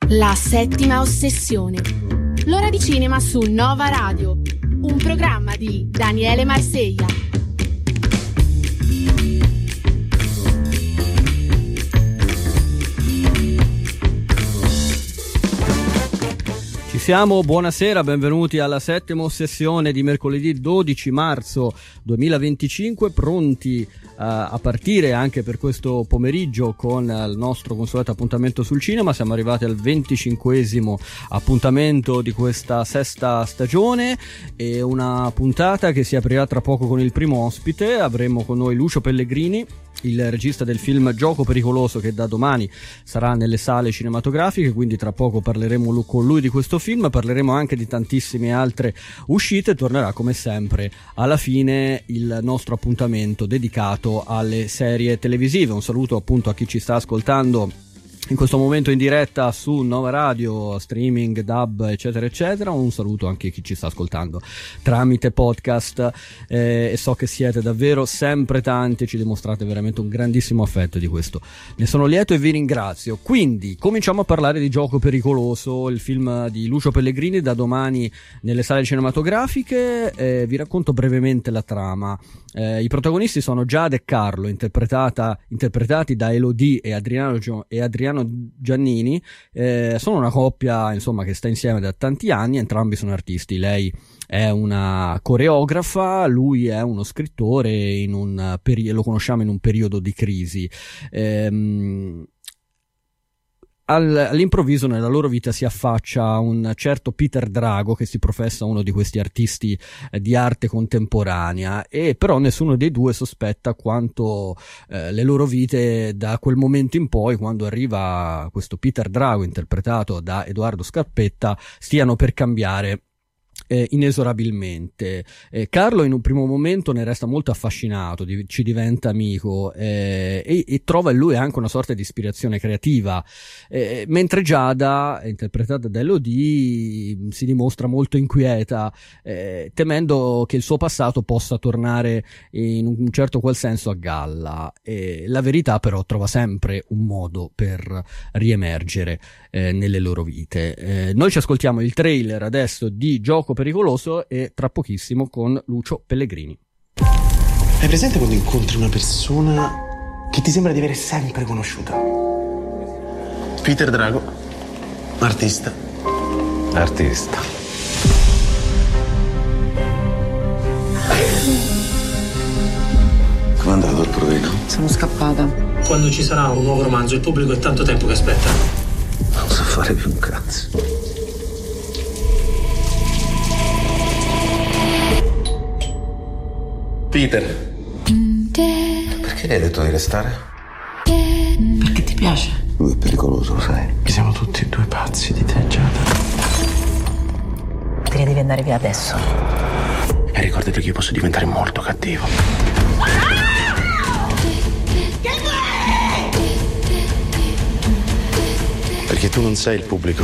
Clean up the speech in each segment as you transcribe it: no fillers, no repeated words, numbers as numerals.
La settima ossessione. L'ora di cinema su Nova Radio. Un programma di Daniele Marseglia. Ci siamo, buonasera, benvenuti alla settima ossessione di mercoledì 12 marzo 2025, pronti a partire anche per questo pomeriggio con il nostro consueto appuntamento sul cinema. Siamo arrivati al 25esimo appuntamento di questa sesta stagione e una puntata che si aprirà tra poco con il primo ospite. Avremo con noi Lucio Pellegrini, il regista del film Gioco pericoloso, che da domani sarà nelle sale cinematografiche, quindi tra poco parleremo con lui di questo film, parleremo anche di tantissime altre uscite. Tornerà come sempre alla fine il nostro appuntamento dedicato alle serie televisive. Un saluto appunto a chi ci sta ascoltando in questo momento in diretta su Nova Radio, streaming, dub, eccetera eccetera. Un saluto anche a chi ci sta ascoltando tramite podcast, e so che siete davvero sempre tanti, ci dimostrate veramente un grandissimo affetto, di questo ne sono lieto e vi ringrazio. Quindi cominciamo a parlare di Gioco pericoloso, il film di Lucio Pellegrini, da domani nelle sale cinematografiche. Vi racconto brevemente la trama. I protagonisti sono Giada e Carlo, interpretati da Elodie e Adriano Giannini. Sono una coppia, insomma, che sta insieme da tanti anni. Entrambi sono artisti. Lei è una coreografa, lui è uno scrittore, lo conosciamo in un periodo di crisi. All'improvviso nella loro vita si affaccia un certo Peter Drago, che si professa uno di questi artisti di arte contemporanea, e però nessuno dei due sospetta quanto le loro vite, da quel momento in poi, quando arriva questo Peter Drago interpretato da Edoardo Scarpetta, stiano per cambiare inesorabilmente. Carlo in un primo momento ne resta molto affascinato, ci diventa amico, e trova in lui anche una sorta di ispirazione creativa, mentre Giada, interpretata da Elodie, si dimostra molto inquieta, temendo che il suo passato possa tornare in un certo qual senso a galla. La verità però trova sempre un modo per riemergere nelle loro vite. Noi ci ascoltiamo il trailer adesso di Gioco pericoloso e tra pochissimo con Lucio Pellegrini. Hai presente quando incontri una persona che ti sembra di avere sempre conosciuta? Peter Drago, artista. Com'è andato il provino? Sono scappata. Quando ci sarà un nuovo romanzo, il pubblico è tanto tempo che aspetta. Non so fare più un cazzo. Peter. Perché gli hai detto di restare? Perché ti piace? Lui è pericoloso, lo sai. Che siamo tutti e due pazzi di te, Giada. Te ne devi andare via adesso. E ricordati che io posso diventare molto cattivo. Perché tu non sei il pubblico.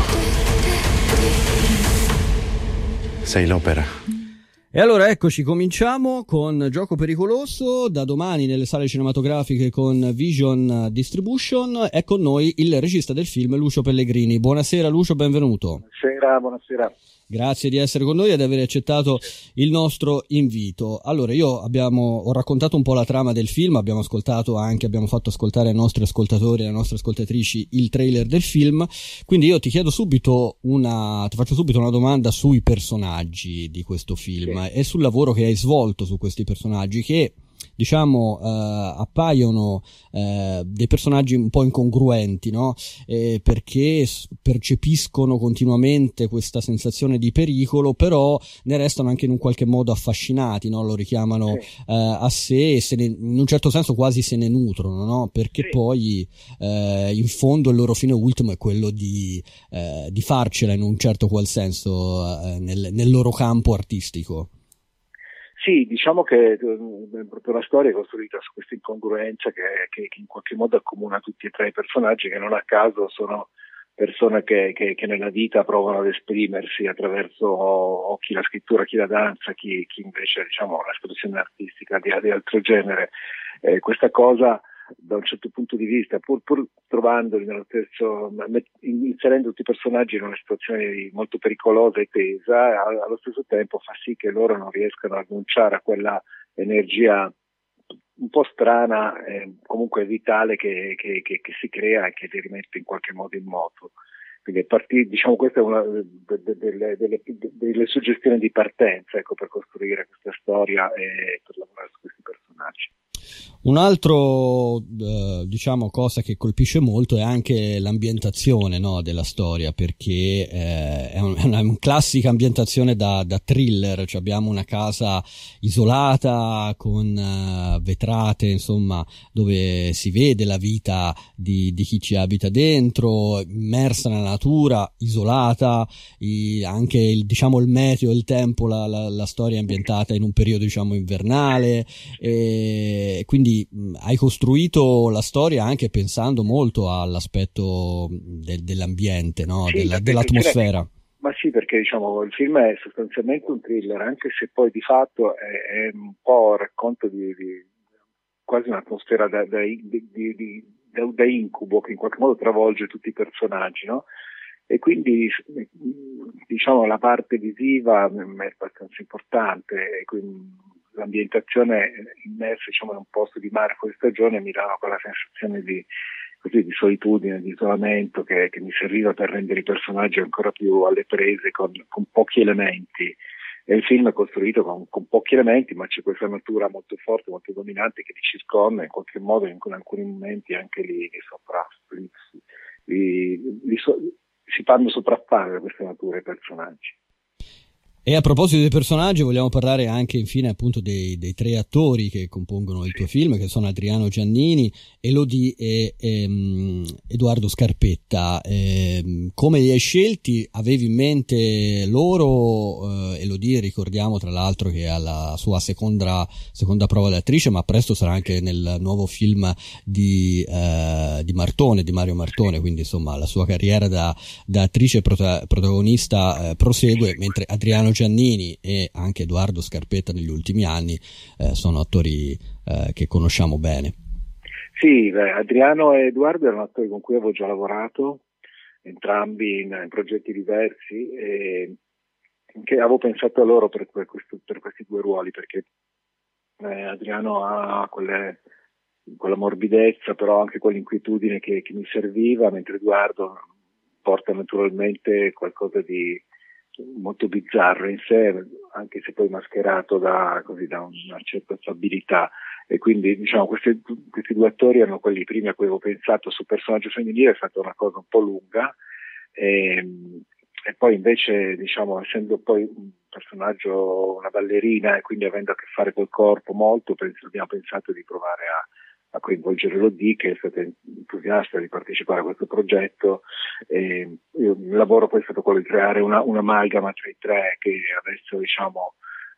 Sei l'opera. E allora eccoci, cominciamo con Gioco pericoloso, da domani nelle sale cinematografiche con Vision Distribution. È con noi il regista del film, Lucio Pellegrini. Buonasera Lucio, benvenuto. Buonasera. Grazie di essere con noi e di aver accettato il nostro invito. Allora, ho raccontato un po' la trama del film, abbiamo fatto ascoltare ai nostri ascoltatori e alle nostre ascoltatrici il trailer del film, quindi io ti faccio subito una domanda sui personaggi di questo film e sul lavoro che hai svolto su questi personaggi, che diciamo appaiono dei personaggi un po' incongruenti, no? Perché percepiscono continuamente questa sensazione di pericolo, però ne restano anche in un qualche modo affascinati, no? Lo richiamano a sé e in un certo senso quasi se ne nutrono, no? Perché poi in fondo il loro fine ultimo è quello di farcela in un certo qual senso nel loro campo artistico. Sì, diciamo che proprio la storia è costruita su questa incongruenza che in qualche modo accomuna tutti e tre i personaggi, che non a caso sono persone che nella vita provano ad esprimersi attraverso o chi la scrittura, chi la danza, chi invece, diciamo, l'espressione artistica di altro genere. Questa cosa da un certo punto di vista, pur trovandoli nello stesso, inserendo tutti i personaggi in una situazione molto pericolosa e tesa, allo stesso tempo fa sì che loro non riescano a rinunciare a quella energia un po' strana, comunque vitale che si crea e che li rimette in qualche modo in moto. Quindi diciamo, questa è una delle suggestioni di partenza, ecco, per costruire questa storia e per lavorare su questi personaggi. Un altro diciamo cosa che colpisce molto è anche l'ambientazione, no, della storia, perché è una classica ambientazione da thriller, cioè abbiamo una casa isolata con vetrate, insomma, dove si vede la vita di chi ci abita dentro, immersa nella natura, isolata, anche il meteo, il tempo, la storia è ambientata in un periodo, diciamo, invernale, e quindi hai costruito la storia anche pensando molto all'aspetto dell'ambiente, no? Sì, dell'atmosfera. Ma sì, perché diciamo il film è sostanzialmente un thriller, anche se poi di fatto è un po' racconto di quasi un'atmosfera da incubo che in qualche modo travolge tutti i personaggi, no? E quindi diciamo la parte visiva è abbastanza importante, e quindi l'ambientazione immersa, diciamo, in un posto di mare fuori stagione mi dava quella sensazione di solitudine, di isolamento che mi serviva per rendere i personaggi ancora più alle prese con pochi elementi. E il film è costruito con pochi elementi, ma c'è questa natura molto forte, molto dominante che li circonda, in qualche modo in alcuni momenti anche si fanno sopraffare da questa natura i personaggi. E a proposito dei personaggi, vogliamo parlare anche infine appunto dei tre attori che compongono il tuo film, che sono Adriano Giannini, Elodie e Edoardo Scarpetta. Come li hai scelti? Avevi in mente loro? Elodie, ricordiamo tra l'altro che ha la sua seconda prova da attrice, ma presto sarà anche nel nuovo film di Mario Martone, quindi insomma la sua carriera da attrice protagonista prosegue, mentre Adriano Giannini e anche Edoardo Scarpetta negli ultimi anni sono attori che conosciamo bene. Sì, Adriano e Edoardo erano attori con cui avevo già lavorato, entrambi in progetti diversi, e che avevo pensato a loro per questi due ruoli, perché Adriano ha quella morbidezza, però anche quell'inquietudine che mi serviva, mentre Edoardo porta naturalmente qualcosa di molto bizzarro in sé, anche se poi mascherato da una certa stabilità. E quindi diciamo questi due attori erano quelli primi a cui avevo pensato. Sul personaggio femminile è stata una cosa un po' lunga, e poi invece, diciamo, essendo poi un personaggio, una ballerina, e quindi avendo a che fare col corpo molto, abbiamo pensato di provare a coinvolgere Elodie, che è stata entusiasta di partecipare a questo progetto. Il lavoro poi è stato quello di creare un'amalgama tra i tre, che avesse, diciamo,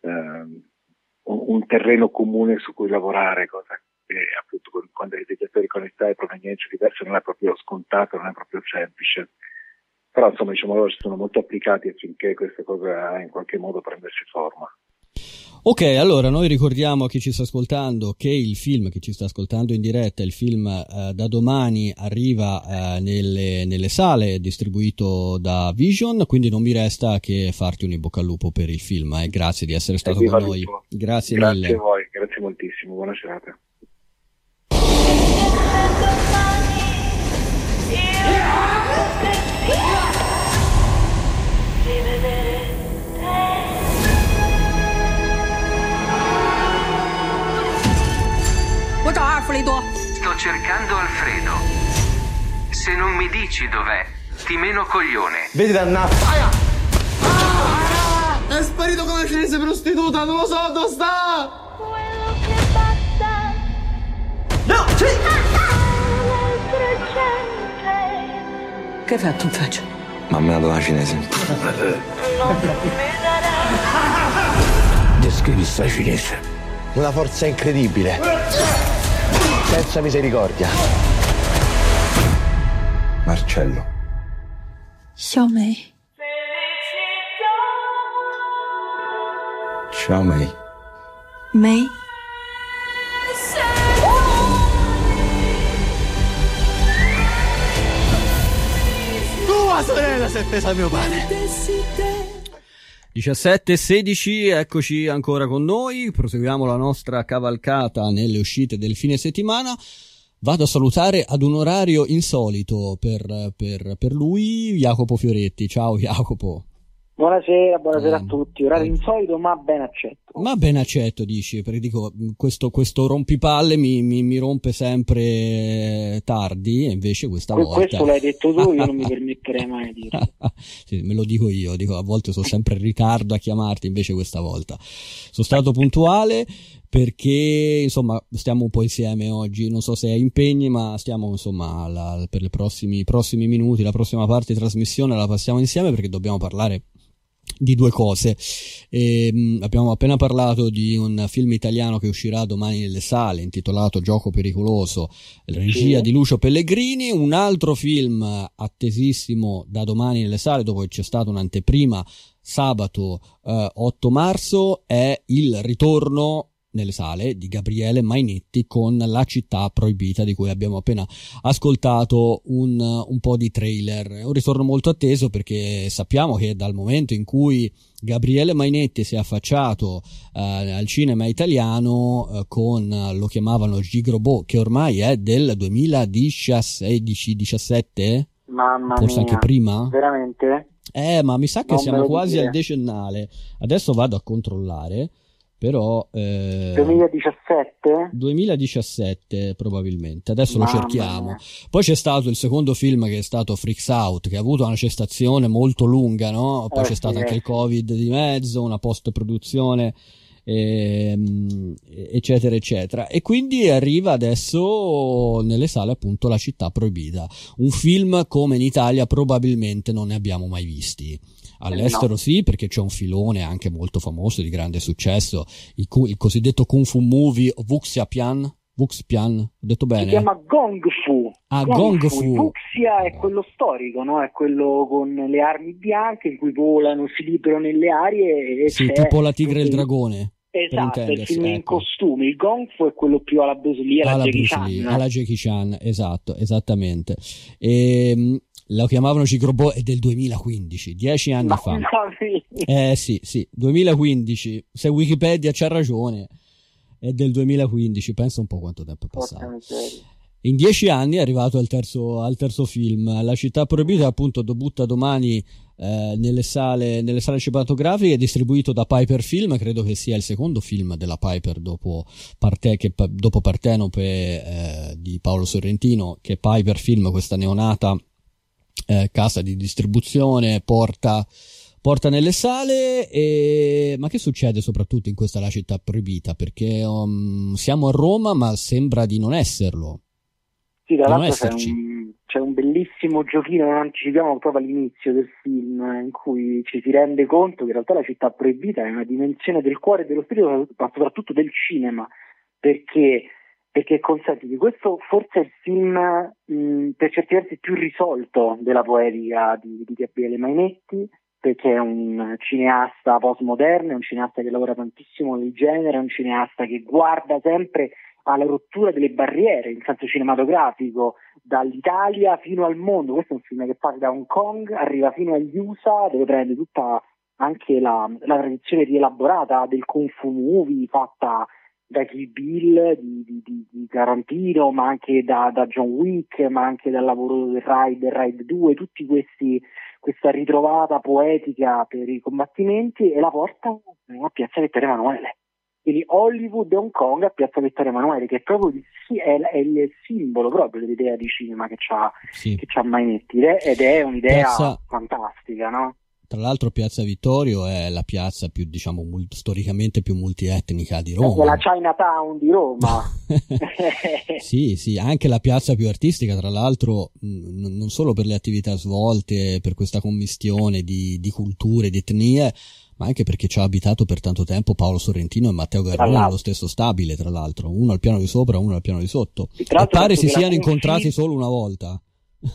un terreno comune su cui lavorare, cosa che appunto quando hai degli attori con età e provenienze diverse non è proprio scontato, non è proprio semplice. Però insomma, diciamo, loro si sono molto applicati affinché questa cosa in qualche modo prendesse forma. Ok, allora noi ricordiamo a chi ci sta ascoltando che il film che ci sta ascoltando in diretta, il film da domani arriva nelle sale, distribuito da Vision, quindi non mi resta che farti un in bocca al lupo per il film, e grazie di essere stato con noi. Grazie mille. Grazie a voi, grazie moltissimo, buona serata. Sto cercando Alfredo. Se non mi dici dov'è, ti meno coglione. Vedi dannato. È sparito come cinese prostituta, non lo so dove sta. Quello che basta. No, sì. Che hai fatto in faccia? Ma ha menato una cinese. Non mi darà. Descrivi sta cinese. Una forza incredibile. Senza misericordia. Marcello. Xiao Mei. Ciao Mei. Mei. tua sorella si è presa mio padre. 17:16, eccoci ancora con noi, proseguiamo la nostra cavalcata nelle uscite del fine settimana. Vado a salutare ad un orario insolito per lui, Jacopo Fioretti. Ciao Jacopo. Buonasera a tutti. Orario insolito ma ben accetto. Ma ben accetto, dici, perché dico, questo rompipalle mi rompe sempre tardi, e invece questa volta... Questo l'hai detto tu, io non mi permetterei mai di dirlo. Sì, me lo dico io, a volte sono sempre in ritardo a chiamarti, invece questa volta sono stato puntuale, perché insomma stiamo un po' insieme oggi, non so se hai impegni, ma stiamo insomma per i prossimi minuti, la prossima parte di trasmissione la passiamo insieme, perché dobbiamo parlare di due cose. Abbiamo appena parlato di un film italiano che uscirà domani nelle sale, intitolato Gioco pericoloso, regia di Lucio Pellegrini. Un altro film attesissimo da domani nelle sale, dopo che c'è stata un'anteprima sabato 8 marzo, è il ritorno nelle sale di Gabriele Mainetti con La città proibita, di cui abbiamo appena ascoltato un po' di trailer. È un ritorno molto atteso, perché sappiamo che dal momento in cui Gabriele Mainetti si è affacciato al cinema italiano con Lo chiamavano Gigrobot, che ormai è del 2016-17, mamma forse mia, anche prima? Veramente? Ma mi sa che Non siamo quasi dire. al decennale. Adesso vado a controllare, però 2017 probabilmente, adesso lo cerchiamo. Poi c'è stato il secondo film, che è stato Freaks Out, che ha avuto una gestazione molto lunga, no? Poi c'è stato anche il Covid di mezzo, una post produzione, eccetera eccetera, e quindi arriva adesso nelle sale appunto La città proibita, un film come in Italia probabilmente non ne abbiamo mai visti. All'estero sì, perché c'è un filone anche molto famoso, di grande successo, il cosiddetto Kung Fu Movie Wuxiapian, ho detto bene? Si chiama Gong Fu. Gong Fu. Wuxia è quello storico, no? È quello con le armi bianche in cui volano, si liberano nelle arie. E sì, tipo La tigre e il dragone. Esatto, è il film in costume. Il Gong Fu è quello più alla Bruce Lee, alla Jackie Chan. Esatto, esattamente. Lo chiamavano Gigrobot, è del 2015, 10 anni fa. Sì, 2015. Se Wikipedia c'ha ragione, è del 2015. Pensa un po' quanto tempo è passato. In 10 anni è arrivato al terzo film. La città proibita, appunto, debutta domani nelle sale cinematografiche, distribuito da Piper Film. Credo che sia il secondo film della Piper dopo Partenope di Paolo Sorrentino, che Piper Film, questa neonata casa di distribuzione, porta nelle sale. Ma che succede soprattutto in questa La città proibita? Perché siamo a Roma, ma sembra di non esserlo. Sì, tra l'altro c'è un bellissimo giochino, non anticipiamo proprio all'inizio del film, in cui ci si rende conto che in realtà La città proibita è una dimensione del cuore e dello spirito, ma soprattutto del cinema, perché consente di questo, forse è il film per certi versi più risolto della poetica di Gabriele Mainetti, perché è un cineasta postmoderno, è un cineasta che lavora tantissimo nel genere, è un cineasta che guarda sempre alla rottura delle barriere in senso cinematografico, dall'Italia fino al mondo. Questo è un film che parte da Hong Kong, arriva fino agli USA, dove prende tutta anche la tradizione rielaborata del Kung Fu Movie, fatta da Kill Bill di Tarantino, ma anche da John Wick, ma anche dal lavoro del Ride 2, tutti questa ritrovata poetica per i combattimenti, e la porta a Piazza Vittorio Emanuele. Quindi Hollywood e Hong Kong a Piazza Vittorio Emanuele, che è proprio è il simbolo proprio dell'idea di cinema che c'ha Mainetti, ed è un'idea fantastica, no? Tra l'altro Piazza Vittorio è la piazza più, diciamo, storicamente più multietnica di Roma. È la Chinatown di Roma. Sì, anche la piazza più artistica, tra l'altro, non solo per le attività svolte, per questa commistione di culture, di etnie, ma anche perché ci ha abitato per tanto tempo Paolo Sorrentino e Matteo Garrone nello stesso stabile, tra l'altro, uno al piano di sopra, uno al piano di sotto. E pare si siano incontrati solo una volta.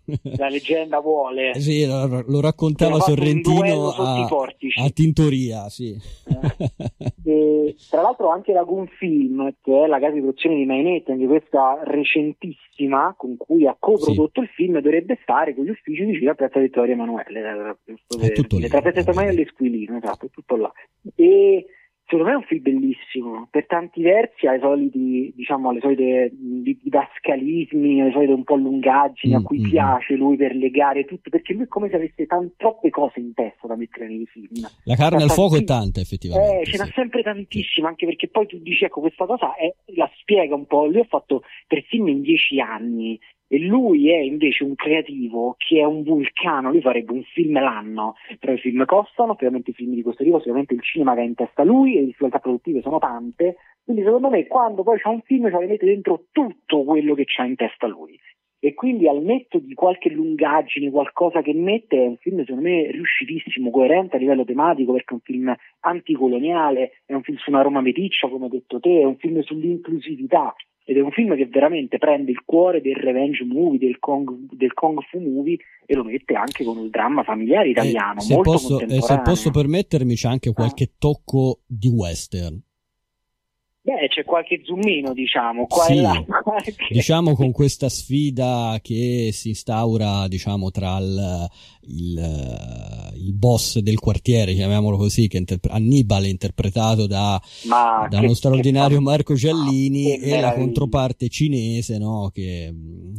la leggenda vuole. Sì, lo raccontava Sorrentino a Tintoria, sì. E, tra l'altro anche la Gunfilm, che è la casa di produzione di Mainetti, anche questa recentissima, con cui ha coprodotto il film, dovrebbe stare con gli uffici vicino a Piazza Vittorio Emanuele, tra Piazza Emanuele e Squilino, esatto, tutto là. E secondo me è un film bellissimo, per tanti versi ha i soliti, diciamo, le solite didascalismi, le solite un po' lungaggini a cui piace lui per legare tutto, perché lui è come se avesse troppe cose in testa da mettere nei film. La carne al fuoco è tanta, effettivamente. Ce n'ha sempre tantissima, anche perché poi tu dici, ecco, questa cosa la spiega un po'. Lui ha fatto 3 film in 10 anni, e lui è invece un creativo che è un vulcano, lui farebbe un film l'anno, però i film costano, ovviamente i film di questo tipo, sicuramente il cinema che ha in testa lui e le difficoltà produttive sono tante, quindi secondo me quando poi c'è un film ci mette dentro tutto quello che c'ha in testa lui, e quindi al netto di qualche lungaggine, qualcosa che mette, è un film secondo me riuscitissimo, coerente a livello tematico, perché è un film anticoloniale, è un film su una Roma meticcia come hai detto te, è un film sull'inclusività, ed è un film che veramente prende il cuore del revenge movie, del kung fu movie, e lo mette anche con il dramma familiare italiano, molto contemporaneo. Se posso permettermi, c'è anche qualche tocco di western. Beh, c'è qualche zoomino, diciamo, qua sì, e là. Diciamo con questa sfida che si instaura, diciamo, tra il boss del quartiere, chiamiamolo così, che Annibale, interpretato da uno straordinario Marco Giallini, e la controparte cinese, no, che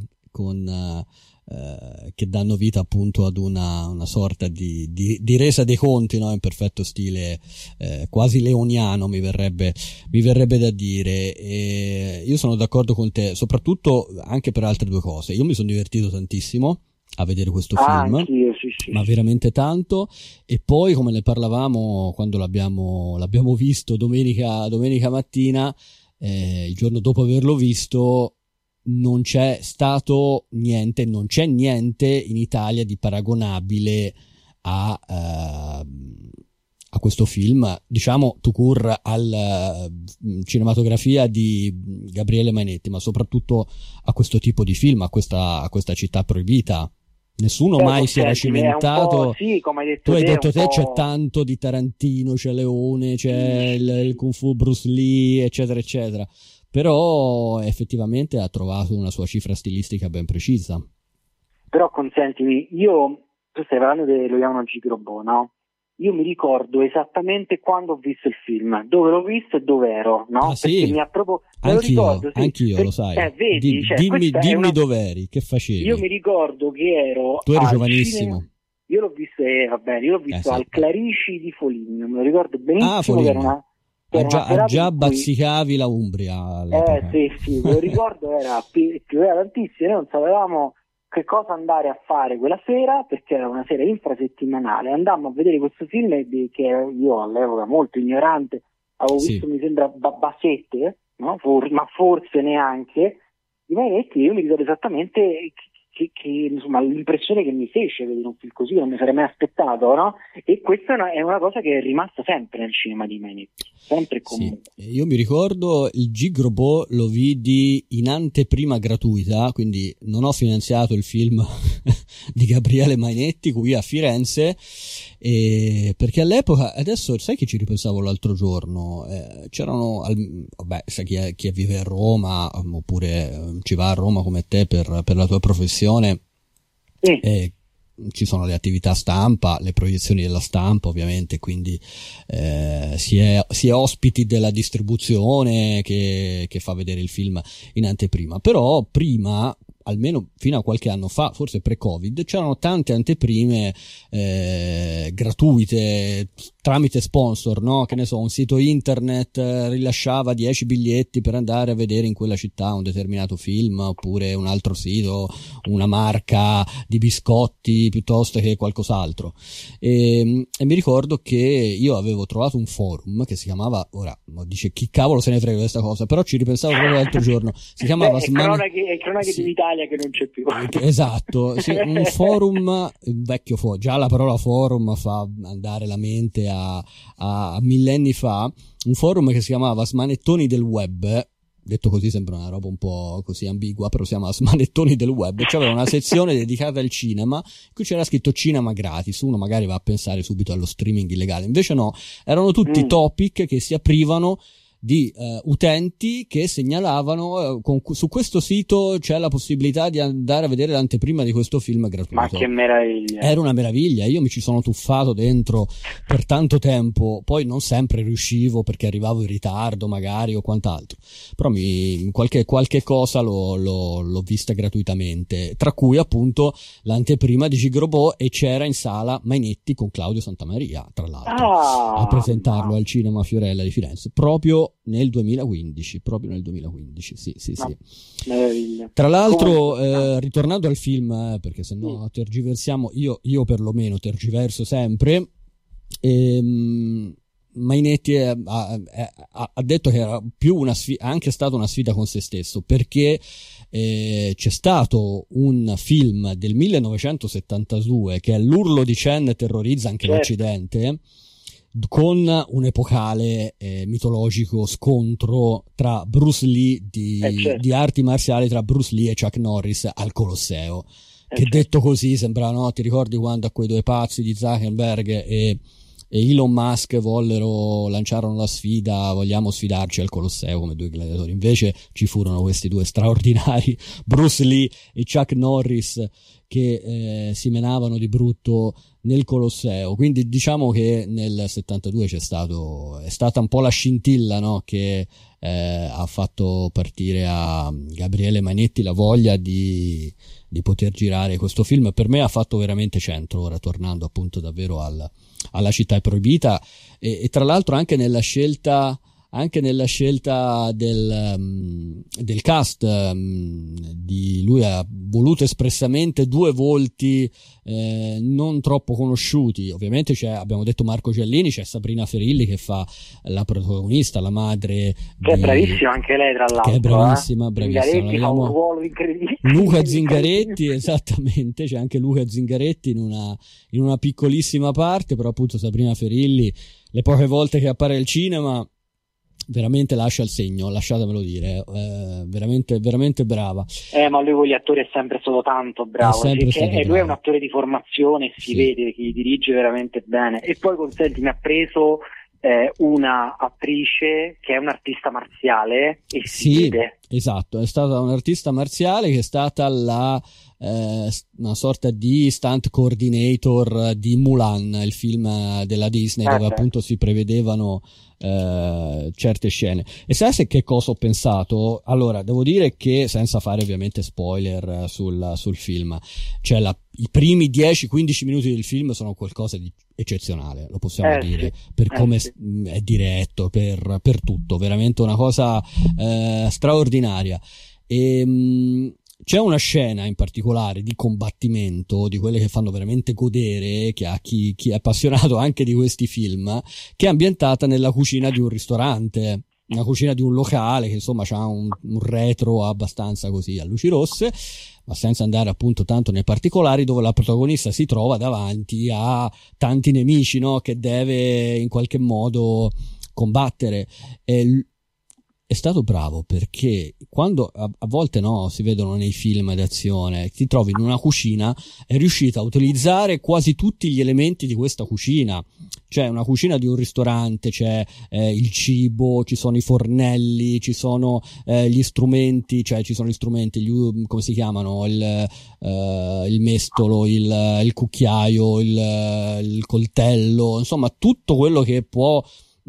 danno vita appunto ad una sorta di resa dei conti, no? In perfetto stile quasi leoniano, mi verrebbe da dire. E io sono d'accordo con te, soprattutto anche per altre 2 cose. Io mi sono divertito tantissimo a vedere questo film, anch'io, sì. ma veramente tanto. E poi, come ne parlavamo quando l'abbiamo visto domenica mattina, il giorno dopo averlo visto, non c'è stato niente, non c'è niente in Italia di paragonabile a questo film, diciamo tout court al cinematografia di Gabriele Mainetti, ma soprattutto a questo tipo di film, a questa città proibita. Nessuno mai si era cimentato. Sì, come tu hai detto te, c'è tanto di Tarantino, c'è Leone, c'è il Kung Fu Bruce Lee, eccetera eccetera, però effettivamente ha trovato una sua cifra stilistica ben precisa. Però consentimi, tu stai parlando dello chiamano Gigrobò, no? Io mi ricordo esattamente quando ho visto il film, dove l'ho visto e dove ero, no? Sì? Perché mi ha proprio... Anch'io, lo sai. Vedi, dimmi dov'eri, che facevi. Io mi ricordo che ero... Tu eri giovanissimo. Io l'ho visto, al Clarici di Foligno, me lo ricordo benissimo, che era una... già bazzicavi la Umbria all'epoca. Sì, me lo ricordo, pioveva tantissimo, noi non sapevamo che cosa andare a fare quella sera, perché era una sera infrasettimanale. Andammo a vedere questo film che io all'epoca molto ignorante avevo visto, mi sembra Basette, no? Ma forse neanche di Mainetti. Io mi ricordo esattamente che insomma l'impressione che mi fece vedere un film così, non mi sarei mai aspettato, no? E questa è una cosa che è rimasta sempre nel cinema di Mainetti, sempre e comunque. Sì. Io mi ricordo il Gigrobò lo vidi in anteprima gratuita, quindi non ho finanziato il film di Gabriele Mainetti qui a Firenze, perché all'epoca, adesso sai che ci ripensavo l'altro giorno, c'erano, sai chi vive a Roma oppure ci va a Roma come te per la tua professione, ci sono le attività stampa, le proiezioni della stampa ovviamente, quindi si è ospiti della distribuzione che fa vedere il film in anteprima. Però prima, almeno fino a qualche anno fa, forse pre-Covid, c'erano tante anteprime gratuite tramite sponsor, no? Che ne so, un sito internet rilasciava 10 biglietti per andare a vedere in quella città un determinato film, oppure un altro sito, una marca di biscotti piuttosto che qualcos'altro. E mi ricordo che io avevo trovato un forum che si chiamava, ora dice chi cavolo se ne frega di questa cosa, però ci ripensavo proprio l'altro giorno, si chiamava cronache dell'Italia che non c'è più. Esatto, sì, un forum, un vecchio forum, già la parola forum fa andare la mente a millenni fa, un forum che si chiamava Smanettoni del Web, detto così sembra una roba un po' così ambigua, però siamo a smanettoni del web, c'aveva una sezione dedicata al cinema in cui c'era scritto cinema gratis. Uno magari va a pensare subito allo streaming illegale, invece no, erano tutti topic che si aprivano di utenti che segnalavano su questo sito c'è la possibilità di andare a vedere l'anteprima di questo film gratuito. Ma che meraviglia! Era una meraviglia, io mi ci sono tuffato dentro per tanto tempo, poi non sempre riuscivo perché arrivavo in ritardo magari o quant'altro, però qualche cosa l'ho vista gratuitamente, tra cui appunto l'anteprima di Gigrobot, e c'era in sala Mainetti con Claudio Santamaria, tra l'altro, a presentarlo al Cinema Fiorella di Firenze proprio nel 2015, sì. Meraviglia. Tra l'altro, ritornando al film, perché sennò tergiversiamo, io perlomeno tergiverso sempre, Mainetti ha detto che era più una sfida, anche stata una sfida con se stesso, perché c'è stato un film del 1972 che è L'urlo di Chen terrorizza anche l'Occidente, con un epocale mitologico scontro tra Bruce Lee di arti marziali tra Bruce Lee e Chuck Norris al Colosseo, che detto così sembra, no, ti ricordi quando a quei due pazzi di Zuckerberg e Elon Musk lanciarono la sfida, vogliamo sfidarci al Colosseo come due gladiatori, invece ci furono questi due straordinari Bruce Lee e Chuck Norris che si menavano di brutto nel Colosseo. Quindi diciamo che nel 72 è stata un po' la scintilla, no, che ha fatto partire a Gabriele Mainetti la voglia di poter girare questo film. Per me ha fatto veramente centro, ora tornando appunto davvero alla città è proibita, e tra l'altro anche nella scelta del cast. Lui ha voluto espressamente due volti non troppo conosciuti. Ovviamente abbiamo detto Marco Giallini, c'è Sabrina Ferilli che fa la protagonista, la madre, che è bravissima anche lei, tra l'altro, che è bravissima. Zingaretti fa un ruolo incredibile. Luca Zingaretti, esattamente, c'è anche Luca Zingaretti in una piccolissima parte, però appunto Sabrina Ferilli, le poche volte che appare al cinema, veramente lascia il segno, lasciatemelo dire, veramente veramente brava. Ma lui con gli attori è sempre stato tanto bravo, lui è un attore di formazione, si vede che dirige veramente bene. E poi consenti, mi ha preso una attrice che è un'artista marziale e si vede. Esatto, è stata un'artista marziale che è stata una sorta di stunt coordinator di Mulan, il film della Disney, dove appunto si prevedevano certe scene. E sai che cosa ho pensato? Allora, devo dire che, senza fare ovviamente spoiler sul film, cioè i primi 10-15 minuti del film sono qualcosa di eccezionale, lo possiamo dire, per come è diretto, per tutto, veramente una cosa straordinaria. E c'è una scena in particolare di combattimento, di quelle che fanno veramente godere, che a chi è appassionato anche di questi film, che è ambientata nella cucina di un ristorante, una cucina di un locale che insomma c'ha un retro abbastanza così a luci rosse, ma senza andare appunto tanto nei particolari, dove la protagonista si trova davanti a tanti nemici, no, che deve in qualche modo combattere. È stato bravo, perché quando a volte si vedono nei film d'azione, ti trovi in una cucina, è riuscita a utilizzare quasi tutti gli elementi di questa cucina. C'è una cucina di un ristorante, c'è il cibo, ci sono i fornelli, ci sono gli strumenti, come si chiamano, il mestolo, il cucchiaio, il coltello, insomma tutto quello che può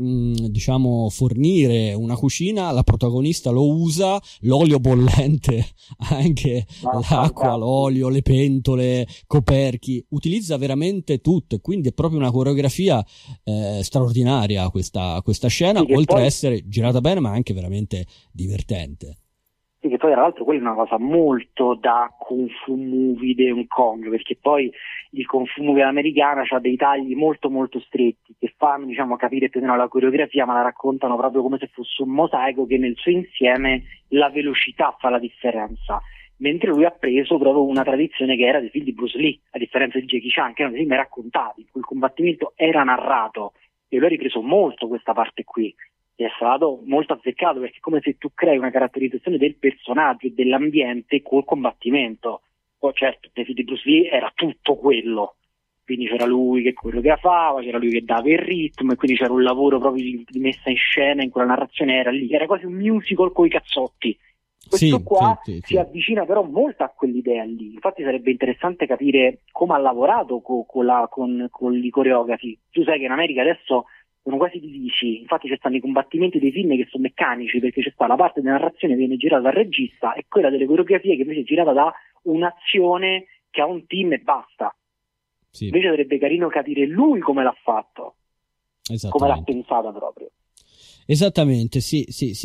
fornire una cucina, la protagonista lo usa, l'olio bollente, anche l'acqua, l'olio, le pentole, coperchi, utilizza veramente tutto, e quindi è proprio una coreografia straordinaria questa scena, oltre a essere girata bene ma anche veramente divertente. Sì, che poi tra l'altro quella è una cosa molto da Kung Fu Movie di Hong Kong, perché poi il Kung Fu Movie americano ha dei tagli molto molto stretti che fanno capire più o meno la coreografia, ma la raccontano proprio come se fosse un mosaico che nel suo insieme la velocità fa la differenza, mentre lui ha preso proprio una tradizione che era dei film di Bruce Lee, a differenza di Jackie Chan, che erano dei film raccontati, in cui il combattimento era narrato, e lui ha ripreso molto questa parte qui. è stato molto azzeccato, perché è come se tu crei una caratterizzazione del personaggio e dell'ambiente col combattimento. Poi certo, nei film di Bruce Lee era tutto quello, quindi c'era lui che coreografava, c'era lui che dava il ritmo, e quindi c'era un lavoro proprio di messa in scena in quella narrazione, era quasi un musical coi cazzotti. Questo si avvicina però molto a quell'idea lì. Infatti sarebbe interessante capire come ha lavorato con i coreografi. Tu sai che in America adesso sono quasi divisi, infatti ci stanno i combattimenti dei film che sono meccanici, perché c'è sta la parte della narrazione che viene girata dal regista e quella delle coreografie che invece è girata da un'azione che ha un team e basta. Sì. Invece sarebbe carino capire lui come l'ha fatto, come l'ha pensata proprio. Esattamente, sì.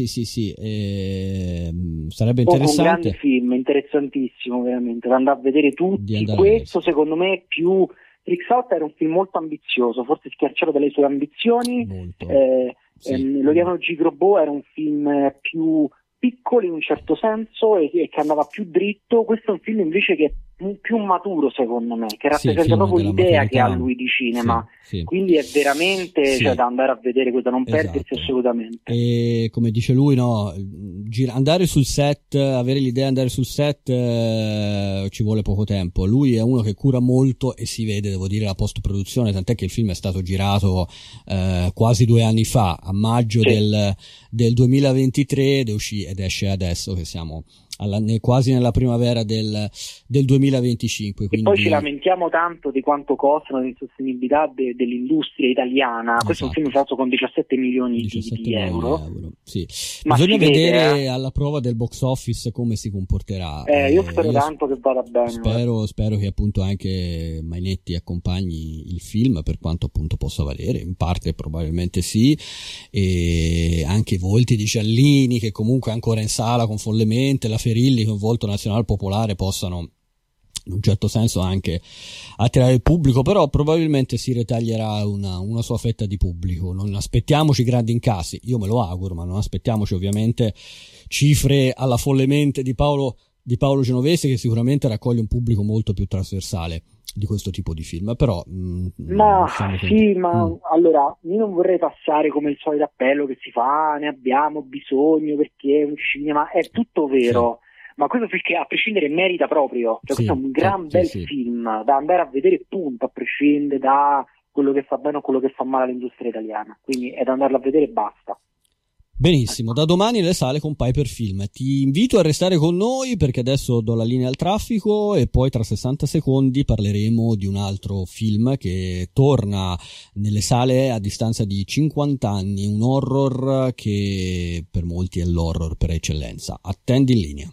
Sarebbe interessante. Un grande film, interessantissimo veramente, da andare a vedere tutti. Questo secondo me è più... Freaks Out era un film molto ambizioso, forse schiacciato dalle sue ambizioni. L'Oriano Gigrobot era un film più piccolo in un certo senso e che andava più dritto. Questo è un film invece che è più maturo, secondo me, che rappresenta proprio l'idea che ha lui di cinema. Quindi è veramente da andare a vedere, da non perdersi assolutamente. E come dice lui, no, andare sul set, avere l'idea di andare sul set ci vuole poco tempo. Lui è uno che cura molto e si vede, devo dire, la post produzione, tant'è che il film è stato girato quasi 2 anni fa, a maggio del 2023, ed esce adesso che siamo quasi nella primavera del 2025. Quindi... E poi ci lamentiamo tanto di quanto costano l'insostenibilità dell'industria italiana. Questo è un film fatto con 17 milioni di euro. Sì. Bisogna vedere alla prova del box office come si comporterà. Io spero tanto che vada bene. Spero che appunto anche Mainetti accompagni il film, per quanto appunto possa valere, in parte probabilmente sì, e anche i volti di Giallini, che comunque è ancora in sala con Follemente, la Ferilli con Volto Nazionale Popolare, possano in un certo senso anche attirare il pubblico, però probabilmente si ritaglierà una sua fetta di pubblico. Non aspettiamoci grandi incassi, io me lo auguro, ma non aspettiamoci ovviamente cifre alla Follemente di Paolo Genovese, che sicuramente raccoglie un pubblico molto più trasversale di questo tipo di film. Però allora io non vorrei passare come il solito appello che si fa, ne abbiamo bisogno perché è un cinema, è tutto vero, ma questo perché a prescindere merita proprio, questo è un gran bel film da andare a vedere, punto, a prescindere da quello che fa bene o quello che fa male all'industria italiana, quindi è da andarlo a vedere e basta. Benissimo, da domani nelle sale con Piper Film. Ti invito a restare con noi perché adesso do la linea al traffico e poi tra 60 secondi parleremo di un altro film che torna nelle sale a distanza di 50 anni, un horror che per molti è l'horror per eccellenza. Attendi in linea.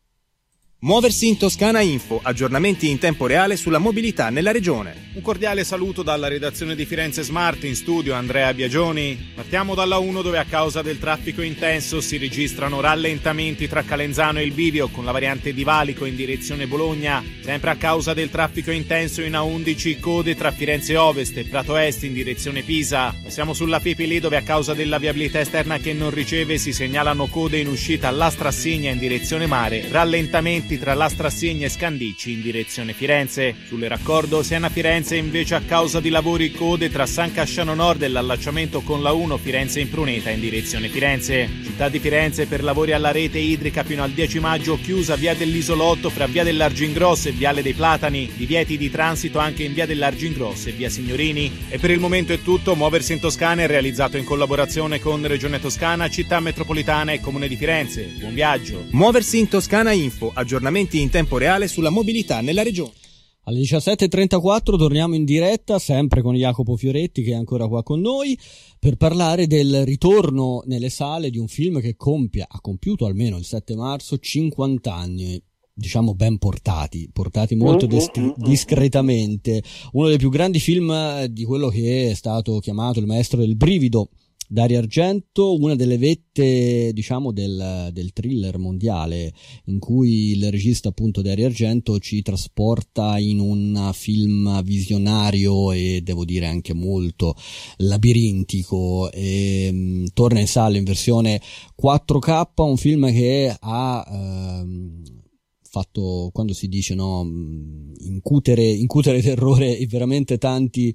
Muoversi in Toscana Info, aggiornamenti in tempo reale sulla mobilità nella regione. Un cordiale saluto dalla redazione di Firenze Smart, in studio Andrea Biagioni. Partiamo dalla 1 dove a causa del traffico intenso si registrano rallentamenti tra Calenzano e il Bivio con la variante di Valico in direzione Bologna. Sempre a causa del traffico intenso in A11 code tra Firenze Ovest e Prato Est in direzione Pisa. Passiamo sulla Fipili dove a causa della viabilità esterna che non riceve si segnalano code in uscita all'Astra Assegna in direzione mare, rallentamenti tra l'Astra Assegna e Scandicci in direzione Firenze. Sulle raccordo Siena-Firenze invece a causa di lavori code tra San Casciano Nord e l'allacciamento con la 1 Firenze in Pruneta in direzione Firenze. Città di Firenze per lavori alla rete idrica fino al 10 maggio chiusa via dell'Isolotto fra via dell'Argingrosso e viale dei Platani, divieti di transito anche in via dell'Argingrosso e via Signorini. E per il momento è tutto. Muoversi in Toscana è realizzato in collaborazione con Regione Toscana, Città Metropolitana e Comune di Firenze. Buon viaggio. Muoversi in Toscana Info, aggiornamenti in tempo reale sulla mobilità nella regione. Alle 17.34 torniamo in diretta, sempre con Jacopo Fioretti che è ancora qua con noi, per parlare del ritorno nelle sale di un film che ha compiuto almeno il 7 marzo 50 anni, diciamo ben portati molto discretamente. Uno dei più grandi film di quello che è stato chiamato il maestro del brivido, Dario Argento, una delle vette, diciamo, del thriller mondiale, in cui il regista appunto Dario Argento ci trasporta in un film visionario e devo dire anche molto labirintico, e torna in sala in versione 4K, un film che ha fatto, quando si dice, no, incutere terrore in veramente tanti,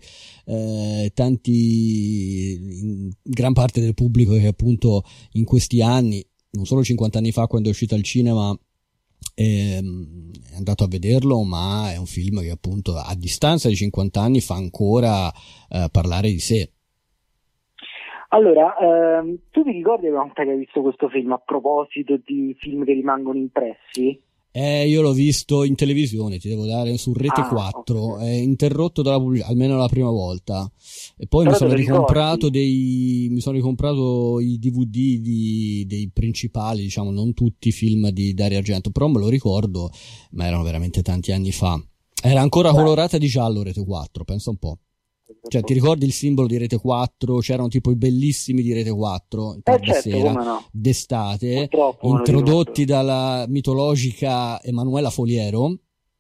in gran parte del pubblico che appunto in questi anni, non solo 50 anni fa quando è uscito al cinema, è andato a vederlo, ma è un film che appunto a distanza di 50 anni fa ancora parlare di sé. Allora, tu ti ricordi una volta che hai visto questo film a proposito di film che rimangono impressi? Io l'ho visto in televisione, ti devo dare, su Rete 4, okay. Interrotto dalla pubblicità, almeno la prima volta, e poi mi sono ricomprato i DVD dei principali, diciamo, non tutti i film di Dario Argento, però me lo ricordo, ma erano veramente tanti anni fa. Era ancora colorata di giallo Rete 4, pensa un po'. Cioè, ti ricordi il simbolo di Rete 4? C'erano tipo i bellissimi di Rete 4 tarda sera, no, d'estate, introdotti dalla mitologica Emanuela Foliero,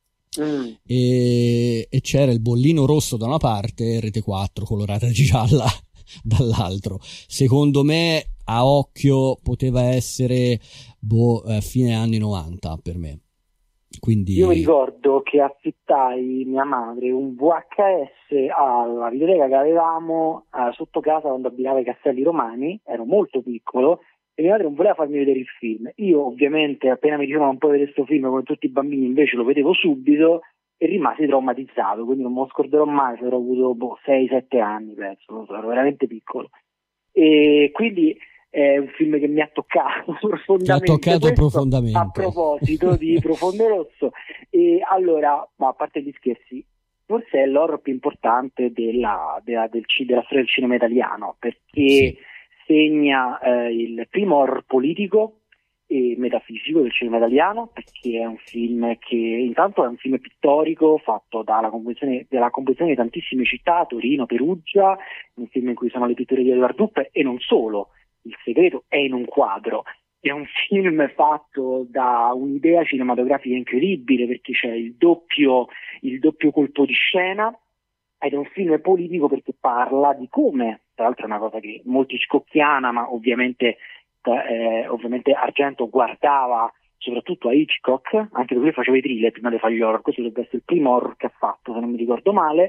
e c'era il bollino rosso da una parte e Rete 4 colorata di gialla dall'altro. Secondo me, a occhio, poteva essere fine anni 90 per me. Quindi... Io mi ricordo che affittai mia madre un VHS alla videoteca che avevamo sotto casa quando abitava ai Castelli Romani, ero molto piccolo, e mia madre non voleva farmi vedere il film. Io ovviamente, appena mi dicevano non puoi vedere questo film, come tutti i bambini, invece lo vedevo subito e rimasi traumatizzato, quindi non me lo scorderò mai, se avrò avuto 6-7 anni, penso, ero veramente piccolo. E quindi... è un film che mi ha toccato profondamente. A proposito di Profondo Rosso. E allora, ma a parte gli scherzi, forse è l'horror più importante della storia del cinema italiano, perché segna il primo horror politico e metafisico del cinema italiano, perché è un film che intanto è un film pittorico fatto dalla composizione di tantissime città, Torino, Perugia, un film in cui sono le pitture di Edward Duppe, e non solo. Il segreto è in un quadro. È un film fatto da un'idea cinematografica incredibile, perché c'è il doppio colpo di scena, ed è un film politico perché parla di come, tra l'altro è una cosa che molto hitchcockiana, ma ovviamente Argento guardava soprattutto a Hitchcock, anche perché lui faceva i thriller prima di fare gli horror. Questo dovrebbe essere il primo horror che ha fatto, se non mi ricordo male,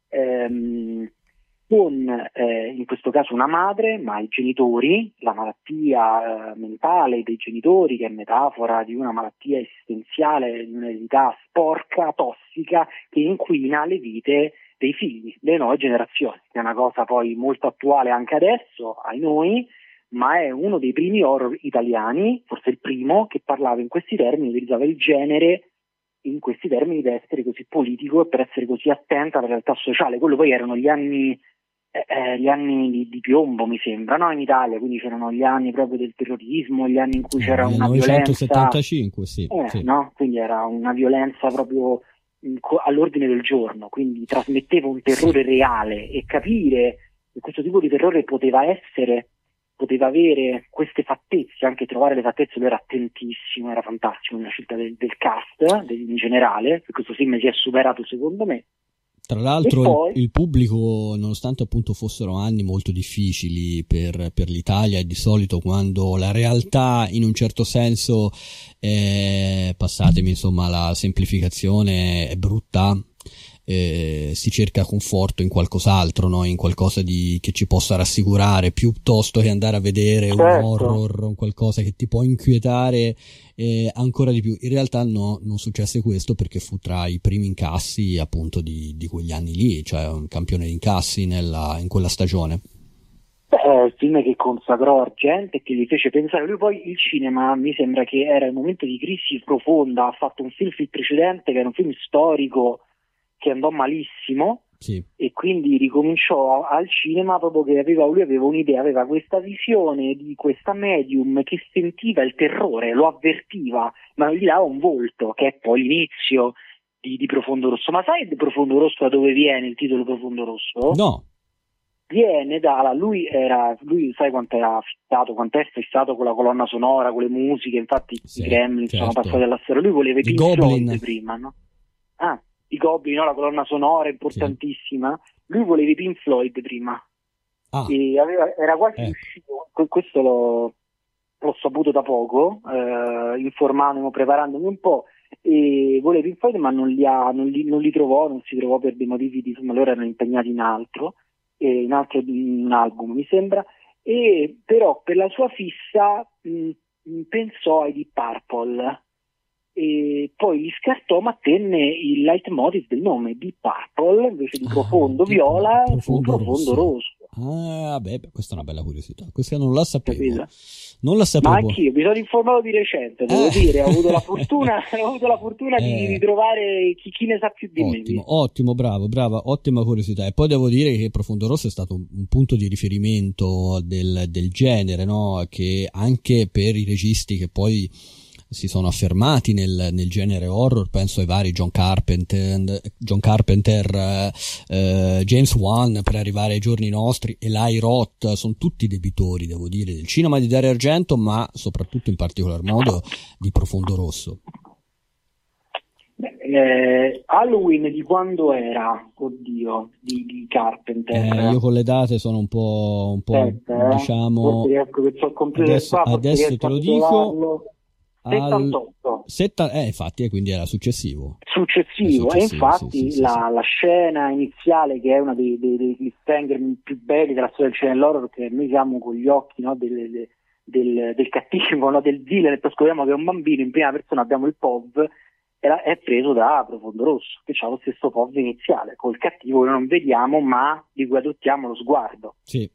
con in questo caso una madre, ma i genitori, la malattia mentale dei genitori, che è metafora di una malattia esistenziale, di un'eredità sporca, tossica, che inquina le vite dei figli, delle nuove generazioni, che è una cosa poi molto attuale anche adesso, ai noi, ma è uno dei primi horror italiani, forse il primo, che parlava in questi termini, utilizzava il genere in questi termini per essere così politico e per essere così attenta alla realtà sociale. Quello poi erano gli anni di piombo, mi sembra, no? In Italia, quindi c'erano gli anni proprio del terrorismo, gli anni in cui c'era una 1975, violenza, sì. No? Quindi era una violenza proprio all'ordine del giorno, quindi trasmetteva un terrore reale, e capire che questo tipo di terrore poteva avere queste fattezze, anche trovare le fattezze. Lui era attentissimo, era fantastico nella scelta del cast in generale, per questo film si è superato secondo me. Tra l'altro poi... il pubblico, nonostante appunto fossero anni molto difficili per l'Italia, e di solito quando la realtà in un certo senso passatemi insomma la semplificazione, è brutta, si cerca conforto in qualcos'altro, no? In qualcosa che ci possa rassicurare, piuttosto che andare a vedere un horror, un qualcosa che ti può inquietare ancora di più. In realtà no, non successe questo, perché fu tra i primi incassi appunto di quegli anni lì, cioè un campione di incassi in quella stagione. È il film che consacrò Argento e che gli fece pensare. Lui poi il cinema, mi sembra che era il momento di crisi profonda, ha fatto un film precedente che era un film storico che andò malissimo, sì. E quindi ricominciò al cinema proprio che lui aveva un'idea, aveva questa visione di questa medium che sentiva il terrore, lo avvertiva, ma non gli dava un volto, che è poi l'inizio di Profondo Rosso. Ma sai di Profondo Rosso da dove viene il titolo Profondo Rosso? No. Viene lui sai quanto è fissato con la colonna sonora, con le musiche, infatti i Gremlin sono passati alla storia. Lui voleva i Pink Floyd prima, no? I Goblin, no? La colonna sonora importantissima. Sì. Lui voleva i Pink Floyd prima. E era quasi uscito. Questo l'ho saputo da poco, informandomi, preparandomi un po'. e vuole Pink Floyd, ma non li trovò, non si trovò per dei motivi di, insomma, loro erano impegnati in un album mi sembra, e però per la sua fissa pensò ai Deep Purple e poi li scartò, ma tenne il leitmotiv del nome Deep Purple invece di profondo viola, profondo rosso. Ah, beh, questa è una bella curiosità, questa non la sapevo. Capito? Non la sapevo. Ma anch'io mi sono informato di recente, devo dire, ho avuto la fortuna di ritrovare chi ne sa più di me. Ottimo, brava, ottima curiosità. E poi devo dire che Profondo Rosso è stato un punto di riferimento del genere, no? Che anche per i registi che poi si sono affermati nel genere horror, penso ai vari John Carpenter, James Wan, per arrivare ai giorni nostri, Eli Roth, sono tutti debitori, devo dire, del cinema di Dario Argento, ma soprattutto in particolar modo di Profondo Rosso. Halloween di quando era? Oddio, di Carpenter. Io con le date sono un po' diciamo, adesso te lo dico. 78. Infatti, quindi era successivo. E infatti sì. La scena iniziale, che è una dei cliffhanger più belli della storia del cinema dell'horror, che noi siamo con gli occhi, no, del cattivo, no, del villain, e poi scopriamo che è un bambino, in prima persona abbiamo il POV, è preso da Profondo Rosso, che ha lo stesso POV iniziale, col cattivo che non vediamo ma di cui adottiamo lo sguardo. Sì.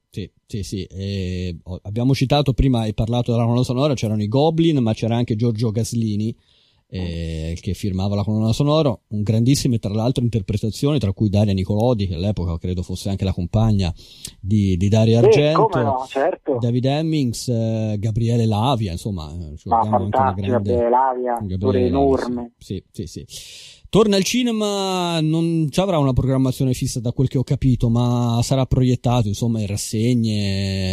Abbiamo citato prima, hai parlato della colonna sonora, c'erano i Goblin, ma c'era anche Giorgio Gaslini che firmava la colonna sonora, un grandissime tra l'altro interpretazioni, tra cui Daria Nicolodi, che all'epoca credo fosse anche la compagna di Dario Argento, come no, certo. David Hemmings, Gabriele Lavia, insomma, fantastico, Gabriele Lavia, attore enorme. Sì. Torna al cinema, non ci avrà una programmazione fissa da quel che ho capito, ma sarà proiettato insomma in rassegne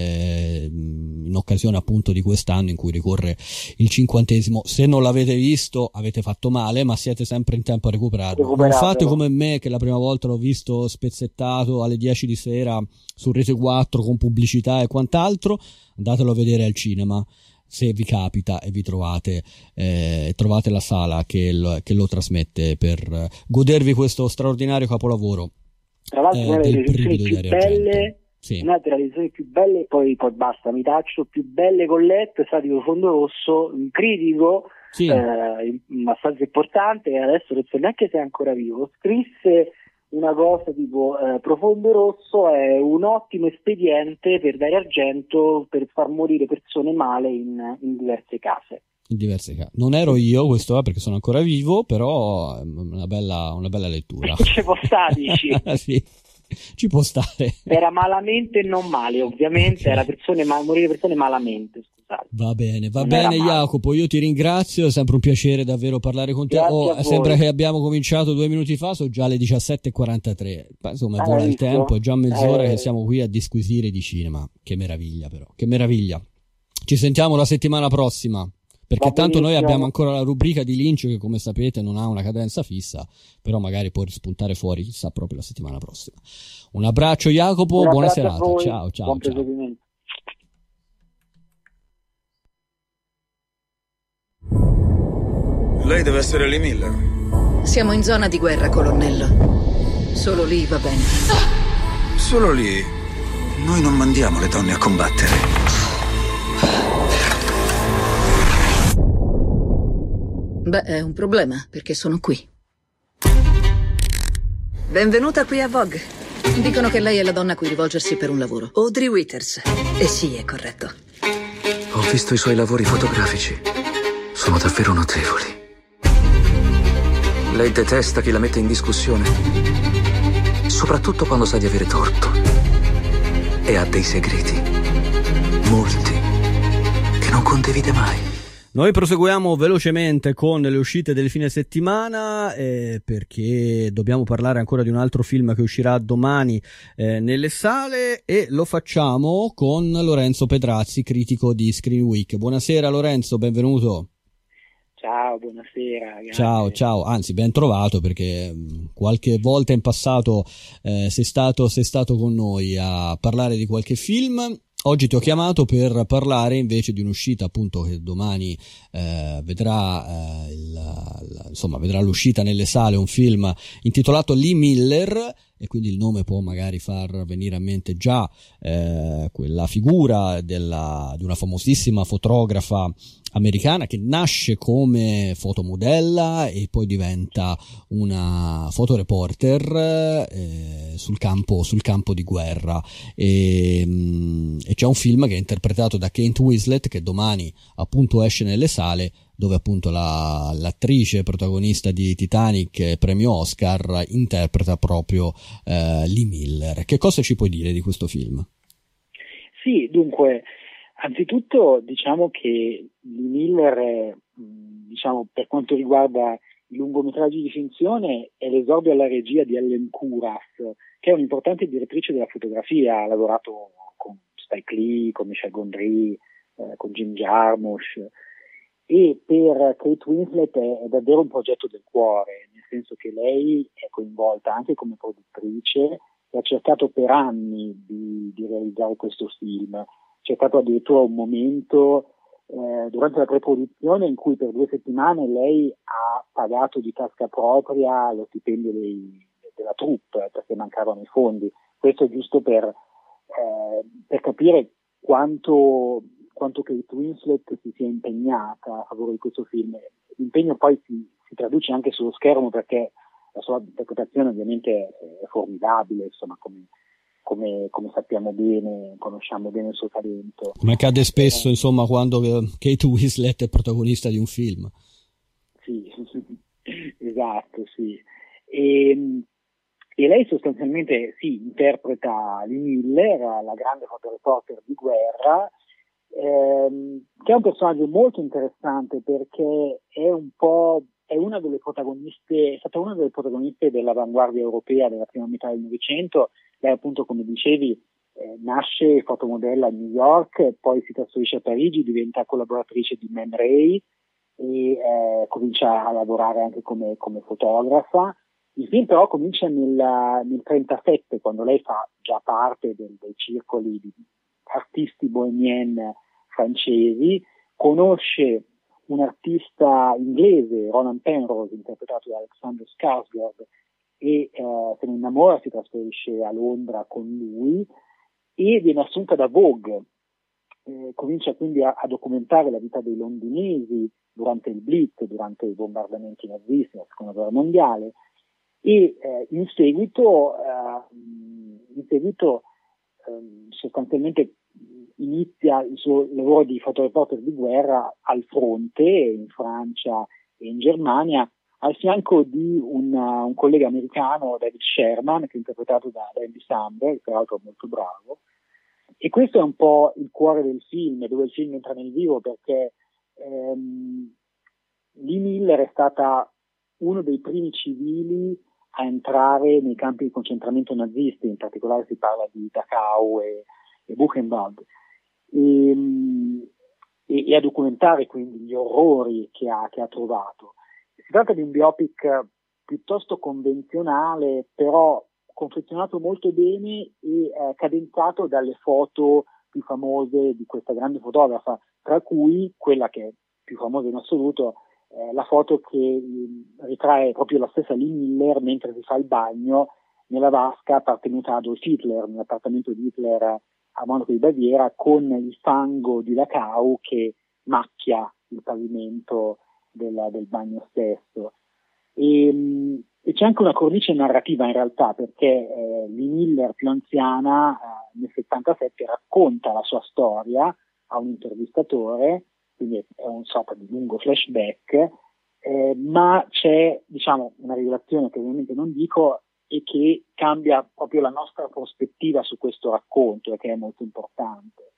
in occasione appunto di quest'anno in cui ricorre il 50°. Se non l'avete visto avete fatto male, ma siete sempre in tempo a recuperarlo. Non fate come me, che la prima volta l'ho visto spezzettato alle 10 di sera su Rete 4 con pubblicità e quant'altro. Andatelo a vedere al cinema, se vi capita e vi trovate la sala che lo trasmette, per godervi questo straordinario capolavoro. Tra l'altro una delle realizzazioni più belle, poi basta, mi taccio, più belle con letto è stato Profondo Rosso, un critico abbastanza importante, e adesso non so neanche se è ancora vivo, scrisse una cosa tipo Profondo Rosso è un ottimo espediente per Dario Argento per far morire persone male in diverse case. Non ero io, questo è perché sono ancora vivo, però è una bella lettura. Ci può stare, dici? Sì, ci può stare. Era malamente e non male, ovviamente, okay. Era morire persone malamente, scusate. Va bene Jacopo, io ti ringrazio, è sempre un piacere davvero parlare con te. Sembra che abbiamo cominciato 2 minuti fa, sono già le 17:43, insomma vola il tempo, è già mezz'ora che siamo qui a disquisire di cinema. Che meraviglia, però, che meraviglia. Ci sentiamo la settimana prossima, perché tanto noi abbiamo ancora la rubrica di Lynch che, come sapete, non ha una cadenza fissa, però magari può rispuntare fuori, chissà, proprio la settimana prossima. Un abbraccio Jacopo, buona serata, ciao. Buon proseguimento. Lei deve essere Lee Miller. Siamo in zona di guerra, colonnello. Solo lì va bene. Solo lì? Noi non mandiamo le donne a combattere. Beh, è un problema, perché sono qui. Benvenuta qui a Vogue. Dicono che lei è la donna a cui rivolgersi per un lavoro. Audrey Withers. E sì, è corretto. Ho visto i suoi lavori fotografici. Sono davvero notevoli. Lei detesta chi la mette in discussione, soprattutto quando sa di avere torto. E ha dei segreti, molti, che non condivide mai. Noi proseguiamo velocemente con le uscite del fine settimana, perché dobbiamo parlare ancora di un altro film che uscirà domani nelle sale, e lo facciamo con Lorenzo Pedrazzi, critico di Screen Week. Buonasera Lorenzo, benvenuto. Ciao, buonasera. Grazie. Ciao, anzi ben trovato, perché qualche volta in passato sei stato con noi a parlare di qualche film. Oggi ti ho chiamato per parlare invece di un'uscita appunto che domani vedrà l'uscita nelle sale, un film intitolato Lee Miller, e quindi il nome può magari far venire a mente già quella figura di una famosissima fotografa americana che nasce come fotomodella e poi diventa una fotoreporter sul campo di guerra, e c'è un film che è interpretato da Kate Winslet che domani appunto esce nelle sale, dove appunto l'attrice protagonista di Titanic, premio Oscar, interpreta proprio Lee Miller. Che cosa ci puoi dire di questo film? Sì, dunque, anzitutto diciamo che Lee Miller è, per quanto riguarda i lungometraggi di finzione, è l'esordio alla regia di Ellen Kuras, che è un'importante direttrice della fotografia. Ha lavorato con Spike Lee, con Michel Gondry, con Jim Jarmusch, e per Kate Winslet è davvero un progetto del cuore, nel senso che lei è coinvolta anche come produttrice e ha cercato per anni di realizzare questo film. C'è stato addirittura un momento durante la preproduzione in cui per 2 settimane lei ha pagato di tasca propria lo stipendio della troupe perché mancavano i fondi. Questo è giusto per capire quanto Kate Winslet si sia impegnata a favore di questo film. L'impegno poi si traduce anche sullo schermo, perché la sua interpretazione ovviamente è formidabile, insomma, come sappiamo bene, conosciamo bene il suo talento. Come accade spesso, insomma, quando Kate Winslet è protagonista di un film. Sì, esatto, sì. E lei sostanzialmente interpreta Lee Miller, la grande fotoreporter di guerra, che è un personaggio molto interessante perché è una delle protagoniste, è stata una delle protagoniste dell'avanguardia europea della prima metà del Novecento. Lei, appunto, come dicevi, nasce fotomodella a New York, poi si trasferisce a Parigi, diventa collaboratrice di Man Ray e comincia a lavorare anche come fotografa. Il film però comincia nel 1937, quando lei fa già parte dei circoli di artisti bohemien francesi, conosce un artista inglese, Roland Penrose, interpretato da Alexander Skarsgård, e se ne innamora, si trasferisce a Londra con lui e viene assunta da Vogue. Comincia quindi a documentare la vita dei londinesi durante il Blitz, durante i bombardamenti nazisti nella Seconda Guerra Mondiale, e in seguito sostanzialmente inizia il suo lavoro di fotoreporter di guerra al fronte, in Francia e in Germania, al fianco di un collega americano, David Sherman, che è interpretato da Andy Samberg, tra l'altro molto bravo. E questo è un po' il cuore del film, dove il film entra nel vivo, perché Lee Miller è stata uno dei primi civili a entrare nei campi di concentramento nazisti, in particolare si parla di Dachau e Buchenwald, e a documentare quindi gli orrori che ha trovato. Si tratta di un biopic piuttosto convenzionale, però confezionato molto bene e cadenzato dalle foto più famose di questa grande fotografa, tra cui quella che è più famosa in assoluto, la foto che ritrae proprio la stessa Lee Miller mentre si fa il bagno nella vasca appartenuta a Adolf Hitler, nell'appartamento di Hitler a Monaco di Baviera, con il fango di Dachau che macchia il pavimento del bagno stesso. E c'è anche una cornice narrativa in realtà, perché Lee Miller, più anziana, nel 77 racconta la sua storia a un intervistatore, quindi è un sorta di lungo flashback, ma c'è, diciamo, una rivelazione che ovviamente non dico e che cambia proprio la nostra prospettiva su questo racconto e che è molto importante.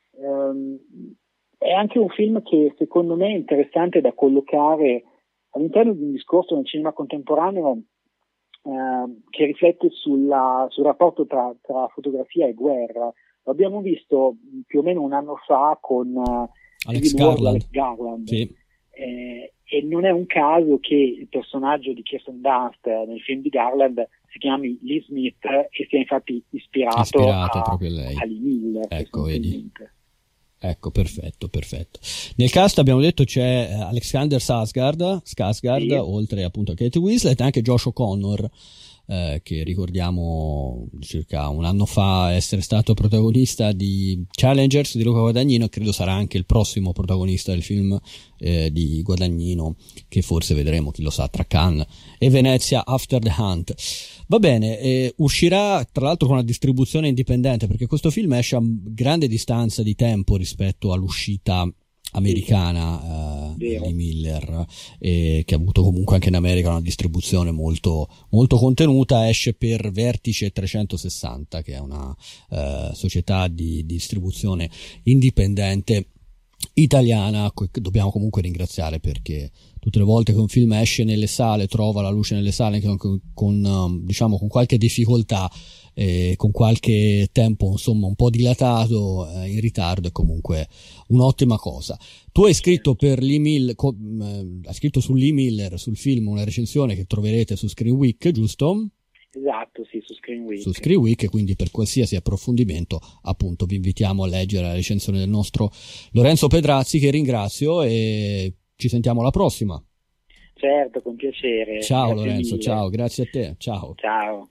È anche un film che secondo me è interessante da collocare all'interno di un discorso nel cinema contemporaneo che riflette sul rapporto tra fotografia e guerra. Lo abbiamo visto più o meno un anno fa con Alex Garland. Garland. Sì. E non è un caso che il personaggio di Kirsten Dunst nel film di Garland si chiami Lee Smith e sia infatti ispirato proprio a lei. a Lee Miller. Ecco, vedi. Ecco, perfetto. Nel cast abbiamo detto c'è Alexander Skarsgård, sì, oltre appunto a Kate Winslet, anche Josh O'Connor, che ricordiamo circa un anno fa essere stato protagonista di Challengers di Luca Guadagnino, e credo sarà anche il prossimo protagonista del film di Guadagnino, che forse vedremo, chi lo sa, tra Cannes e Venezia, After the Hunt. Va bene, uscirà tra l'altro con una distribuzione indipendente, perché questo film esce a grande distanza di tempo rispetto all'uscita americana di Miller, che ha avuto comunque anche in America una distribuzione molto, molto contenuta. Esce per Vertice 360, che è una società di distribuzione indipendente italiana, che dobbiamo comunque ringraziare, perché tutte le volte che un film esce nelle sale, trova la luce nelle sale con qualche difficoltà, con qualche tempo insomma un po' dilatato, in ritardo, è comunque un'ottima cosa. Tu hai scritto per Lee Miller, hai scritto su Lee Miller, sul film, una recensione che troverete su Screen Week, giusto? Esatto, sì, su Screen Week. Su Screen Week, quindi per qualsiasi approfondimento appunto vi invitiamo a leggere la recensione del nostro Lorenzo Pedrazzi, che ringrazio, e ci sentiamo alla prossima. Certo, con piacere. Ciao Grazie Lorenzo, mille. ciao, grazie a te, ciao. Ciao.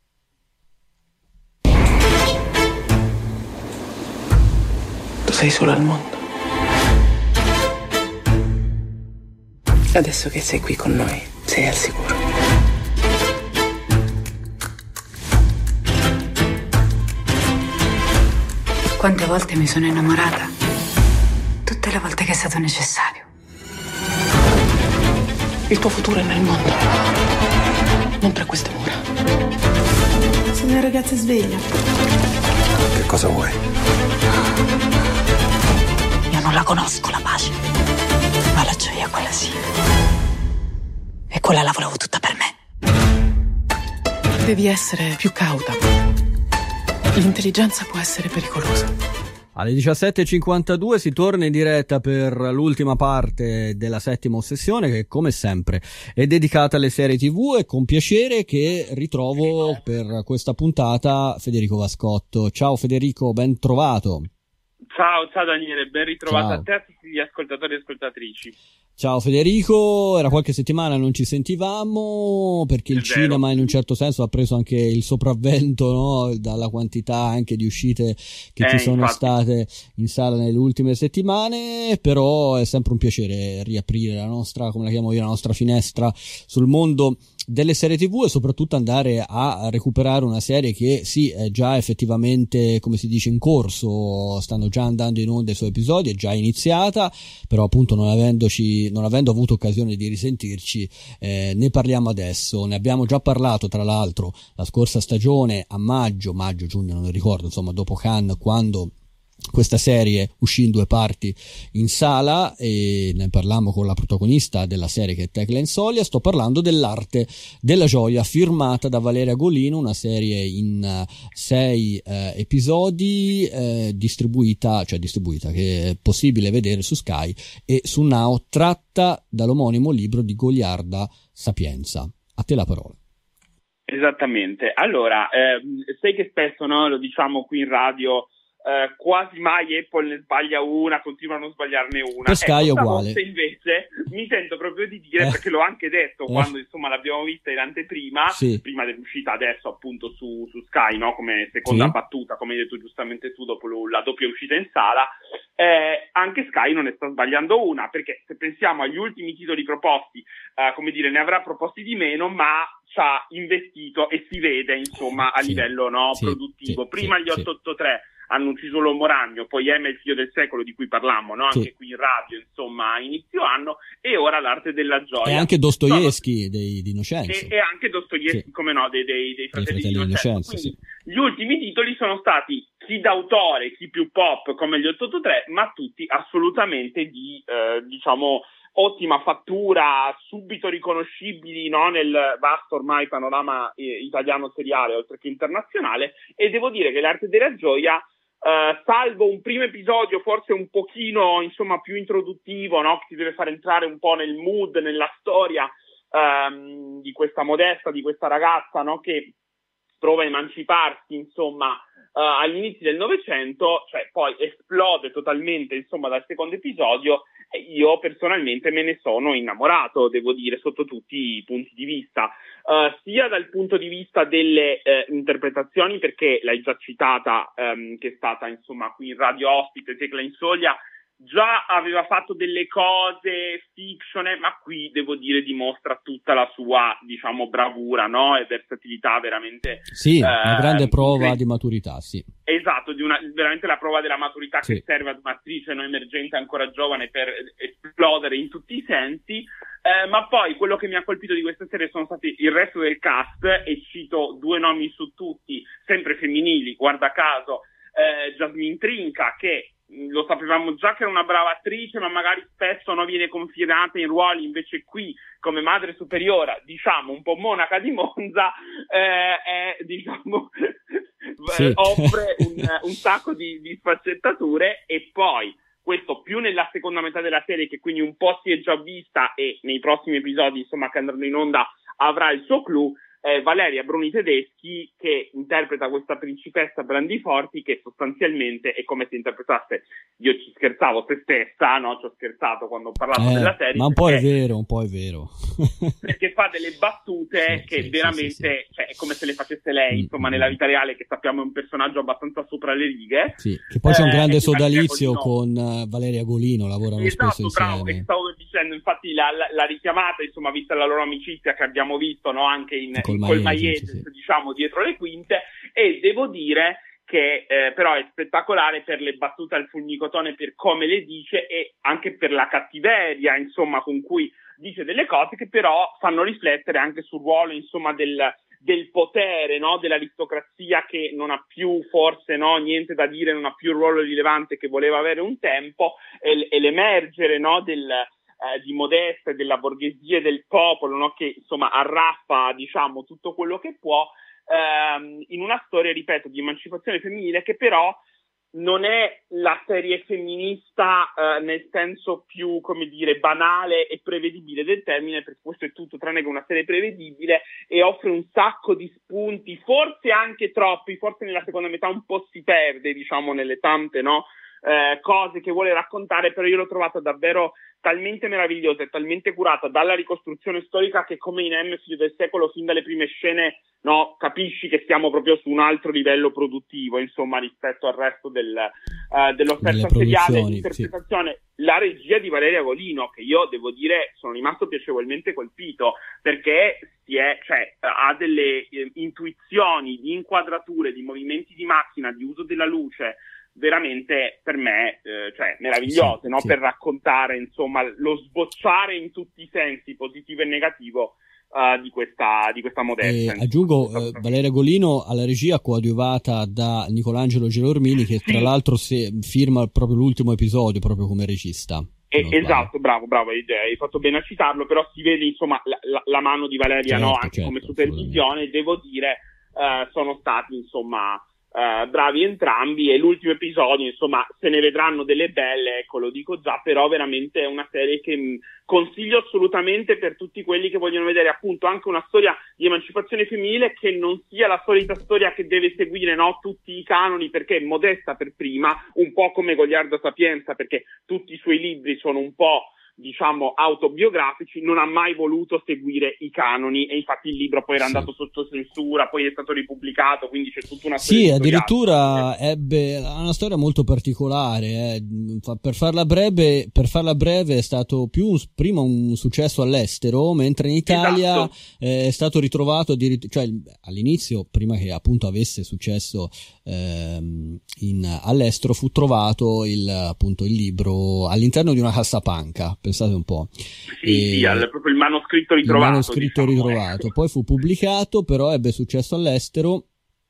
Tu sei sola al mondo. Adesso che sei qui con noi, sei al sicuro. Quante volte mi sono innamorata? Tutte le volte che è stato necessario. Il tuo futuro è nel mondo, non tra queste mura. Sono una ragazza sveglia. Che cosa vuoi? Io non la conosco la pace, ma la gioia quella sì. E quella la volevo tutta per me. Devi essere più cauta. L'intelligenza può essere pericolosa. Alle 17.52 si torna in diretta per l'ultima parte della settima ossessione, che come sempre è dedicata alle serie TV, e con piacere che ritrovo per questa puntata Federico Vascotto. Ciao Federico, ben trovato. Ciao Daniele, ben ritrovato. Ciao. A te e a tutti gli ascoltatori e ascoltatrici. Ciao Federico, era qualche settimana non ci sentivamo, perché il cinema in un certo senso ha preso anche il sopravvento, no? Dalla quantità anche di uscite che ci sono state in sala nelle ultime settimane, però è sempre un piacere riaprire la nostra, come la chiamo io, la nostra finestra sul mondo delle serie TV, e soprattutto andare a recuperare una serie che sì, è già effettivamente, come si dice, in corso, stanno già andando in onda i suoi episodi, è già iniziata, però appunto non avendo avuto occasione di risentirci, ne parliamo adesso. Ne abbiamo già parlato tra l'altro la scorsa stagione, a giugno non ricordo, insomma dopo Cannes, quando questa serie uscì in 2 parti in sala, e ne parlammo con la protagonista della serie, che è Tecla Solia. Sto parlando dell'Arte della Gioia, firmata da Valeria Golino, una serie in 6 episodi, distribuita, che è possibile vedere su Sky e su Now, tratta dall'omonimo libro di Goliarda Sapienza. A te la parola. Esattamente. Allora, sai che spesso, no, lo diciamo qui in radio, quasi mai Apple ne sbaglia una, continua a non sbagliarne una. Per Sky è uguale. Invece mi sento proprio di dire, perché l'ho anche detto quando insomma l'abbiamo vista in anteprima, prima dell'uscita adesso appunto su Sky, no? Come seconda battuta, come hai detto giustamente tu, dopo la doppia uscita in sala, anche Sky non ne sta sbagliando una, perché se pensiamo agli ultimi titoli proposti, come dire, ne avrà proposti di meno, ma ci ha investito e si vede insomma a livello produttivo. Prima gli 883 hanno ucciso l'uomo ragno, poi Emma il figlio del secolo, di cui parlammo, no? Anche qui in radio, insomma, a inizio anno, e ora l'Arte della Gioia. E anche Dostoevsky di Innocenzo. E anche Dostoevsky, come no, dei fratelli di Innocenzo. Quindi gli ultimi titoli sono stati chi d'autore, chi più pop, come gli 883, ma tutti assolutamente di, diciamo, ottima fattura, subito riconoscibili, no, nel vasto ormai panorama italiano seriale, oltre che internazionale. E devo dire che l'Arte della Gioia salvo un primo episodio forse un pochino, insomma, più introduttivo, no? Che ti deve fare entrare un po' nel mood, nella storia di questa Modesta, di questa ragazza, no? Che prova a emanciparsi, insomma, agli inizi del Novecento, cioè poi esplode totalmente, insomma, dal secondo episodio. E io personalmente me ne sono innamorato, devo dire, sotto tutti i punti di vista, sia dal punto di vista delle interpretazioni, perché l'hai già citata, che è stata, insomma, qui in radio ospite, Tecla Insoglia, già aveva fatto delle cose fiction, ma qui devo dire dimostra tutta la sua, diciamo, bravura, no? E versatilità veramente. Sì, una grande prova di maturità, sì. Esatto, veramente la prova della maturità che serve ad un'attrice no emergente ancora giovane per esplodere in tutti i sensi. Ma poi quello che mi ha colpito di questa serie sono stati il resto del cast, e cito 2 nomi su tutti, sempre femminili, guarda caso, Jasmine Trinca, che lo sapevamo già che era una brava attrice, ma magari spesso no, viene confidata in ruoli, invece qui come madre superiora, diciamo un po' monaca di Monza, diciamo offre un sacco di sfaccettature. E poi questo più nella seconda metà della serie, che quindi un po' si è già vista, e nei prossimi episodi, insomma, che andranno in onda avrà il suo clou, Valeria Bruni Tedeschi, che interpreta questa principessa Brandiforti, che sostanzialmente è come se interpretasse, io ci scherzavo, se stessa, no? Ci ho scherzato quando ho parlato della serie. Ma un po' è vero. Perché fa delle battute che veramente, cioè, è come se le facesse lei, insomma, nella vita reale, che sappiamo è un personaggio abbastanza sopra le righe. Sì, che poi c'è un grande sodalizio con Valeria Golino, lavorano spesso insieme. Bravo, che stavo dicendo, infatti la richiamata, insomma, vista la loro amicizia che abbiamo visto, no? Anche col Maietes, diciamo, dietro le quinte. E devo dire che però è spettacolare per le battute al fulmicotone, per come le dice, e anche per la cattiveria, insomma, con cui dice delle cose che però fanno riflettere anche sul ruolo, insomma, del potere, no? Dell'aristocrazia, che non ha più forse niente da dire, non ha più il ruolo rilevante che voleva avere un tempo, e l'emergere, no? Di Modesta e della borghesia e del popolo, no? Che insomma arraffa, diciamo, tutto quello che può, in una storia, ripeto, di emancipazione femminile, che però non è la serie femminista nel senso più, come dire, banale e prevedibile del termine, perché questo è tutto tranne che una serie prevedibile, e offre un sacco di spunti, forse anche troppi, forse nella seconda metà un po' si perde, diciamo, nelle tante, no? Cose che vuole raccontare, però io l'ho trovata davvero talmente meravigliosa e talmente curata dalla ricostruzione storica, che come in M Figlio del secolo, fin dalle prime scene, no, capisci che siamo proprio su un altro livello produttivo, insomma, rispetto al resto dell'offerta seriale di interpretazione. Sì. La regia di Valeria Golino, che io devo dire sono rimasto piacevolmente colpito, perché ha delle intuizioni di inquadrature, di movimenti di macchina, di uso della luce veramente, per me, meravigliose, no? Sì. Per raccontare, insomma, lo sbocciare in tutti i sensi, positivo e negativo, di questa Modesta. Aggiungo, Valeria Golino alla regia, coadiuvata da Nicolangelo Gelormini, che tra l'altro firma proprio l'ultimo episodio proprio come regista. Esatto, bravo, hai fatto bene a citarlo, però si vede, insomma, la mano di Valeria, anche come supervisione. Devo dire, sono stati, insomma, bravi entrambi, e l'ultimo episodio, insomma, se ne vedranno delle belle, ecco, lo dico già, però veramente è una serie che consiglio assolutamente per tutti quelli che vogliono vedere, appunto, anche una storia di emancipazione femminile che non sia la solita storia che deve seguire, no, tutti i canoni, perché Modesta per prima, un po' come Goliardo Sapienza, perché tutti i suoi libri sono un po', diciamo, autobiografici, non ha mai voluto seguire i canoni, e infatti il libro poi era andato sotto censura, poi è stato ripubblicato, quindi c'è tutta una storia. Sì, addirittura ebbe una storia molto particolare, per farla breve è stato prima un successo all'estero, mentre in Italia è stato ritrovato cioè all'inizio, prima che appunto avesse successo all'estero, fu trovato il libro all'interno di una cassapanca. Pensate un po'. Sì, proprio il manoscritto ritrovato. Poi fu pubblicato, però ebbe successo all'estero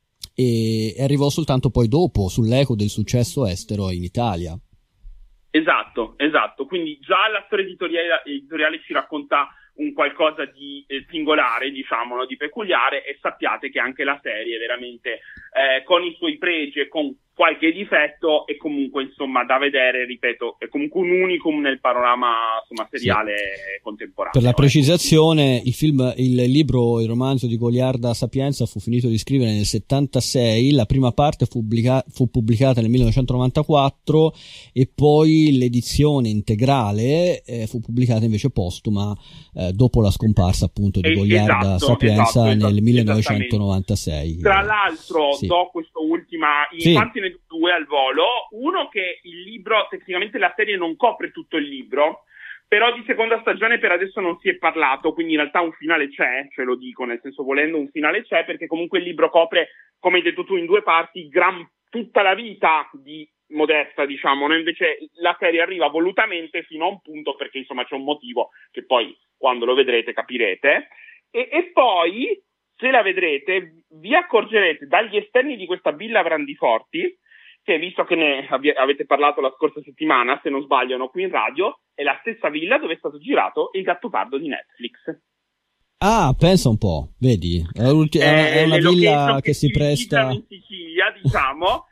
e arrivò soltanto poi dopo, sull'eco del successo estero in Italia. Esatto. Quindi già la storia editoriale ci racconta un qualcosa di singolare, diciamo, no? Di peculiare, e sappiate che anche la serie veramente con i suoi pregi e con qualche difetto è comunque, insomma, da vedere, ripeto, è comunque un unicum nel panorama, insomma, seriale contemporaneo. Per la precisazione, il libro, il romanzo di Goliarda Sapienza fu finito di scrivere nel 76, la prima parte fu pubblicata nel 1994 e poi l'edizione integrale fu pubblicata invece postuma dopo la scomparsa appunto di Goliarda Sapienza nel 1996. Tra l'altro do questo ultima, infatti ne do due al volo, uno che il libro, tecnicamente la serie non copre tutto il libro, però di seconda stagione per adesso non si è parlato, quindi in realtà un finale c'è, ce lo dico, nel senso volendo un finale c'è, perché comunque il libro copre, come hai detto tu, in due parti tutta la vita di Modesta, diciamo, no? Invece la serie arriva volutamente fino a un punto, perché insomma c'è un motivo che poi quando lo vedrete capirete, e poi se la vedrete vi accorgerete dagli esterni di questa Villa Brandiforti, che visto che ne avete parlato la scorsa settimana, se non sbaglio, qui in radio, è la stessa villa dove è stato girato Il Gattopardo di Netflix. Ah, pensa un po', vedi, è una villa che si presta in Sicilia, diciamo.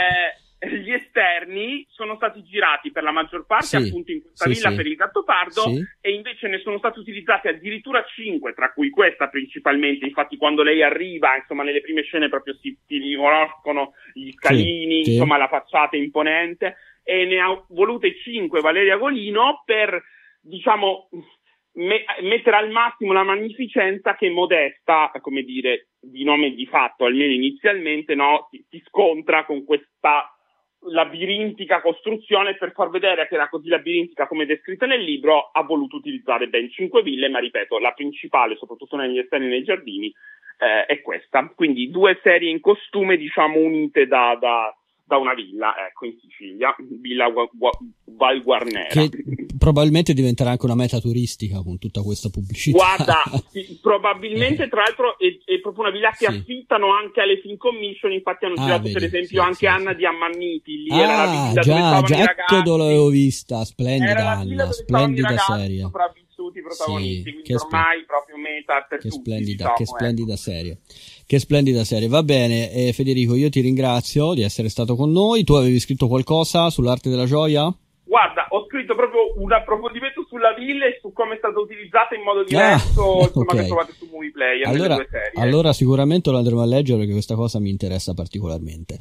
Gli esterni sono stati girati per la maggior parte appunto in questa villa per Il Gattopardo, e invece ne sono stati utilizzati addirittura 5, tra cui questa principalmente. Infatti quando lei arriva, insomma, nelle prime scene proprio si riconoscono gli scalini, insomma la facciata imponente, e ne ha volute 5 Valeria Golino per, diciamo, mettere al massimo la magnificenza che Modesta, come dire, di nome e di fatto, almeno inizialmente, no, si scontra con questa labirintica costruzione. Per far vedere che era così labirintica come descritta nel libro, ha voluto utilizzare ben 5 ville, ma ripeto, la principale, soprattutto negli esterni e nei giardini, è questa. Quindi 2 serie in costume, diciamo, unite da una villa, ecco, in Sicilia, Villa Val Guarnera. Che probabilmente diventerà anche una meta turistica con tutta questa pubblicità. Guarda, probabilmente tra l'altro è proprio una villa che affittano anche alle Film Commission, infatti hanno girato per esempio anche Anna di Ammanniti, lì era la villa dove stavano i ragazzi. Ecco dove l'avevo vista, splendida era la Anna, splendida serie. Sopravvissuti protagonisti, quindi ormai proprio meta per tutti. Splendida, che splendida serie. Che splendida serie, va bene. Federico, io ti ringrazio di essere stato con noi. Tu avevi scritto qualcosa sull'arte della gioia? Guarda, ho scritto proprio un approfondimento sulla villa e su come è stata utilizzata in modo diverso, insomma, che trovate su Movie Player, nelle 2 serie. Allora sicuramente lo andremo a leggere, perché questa cosa mi interessa particolarmente.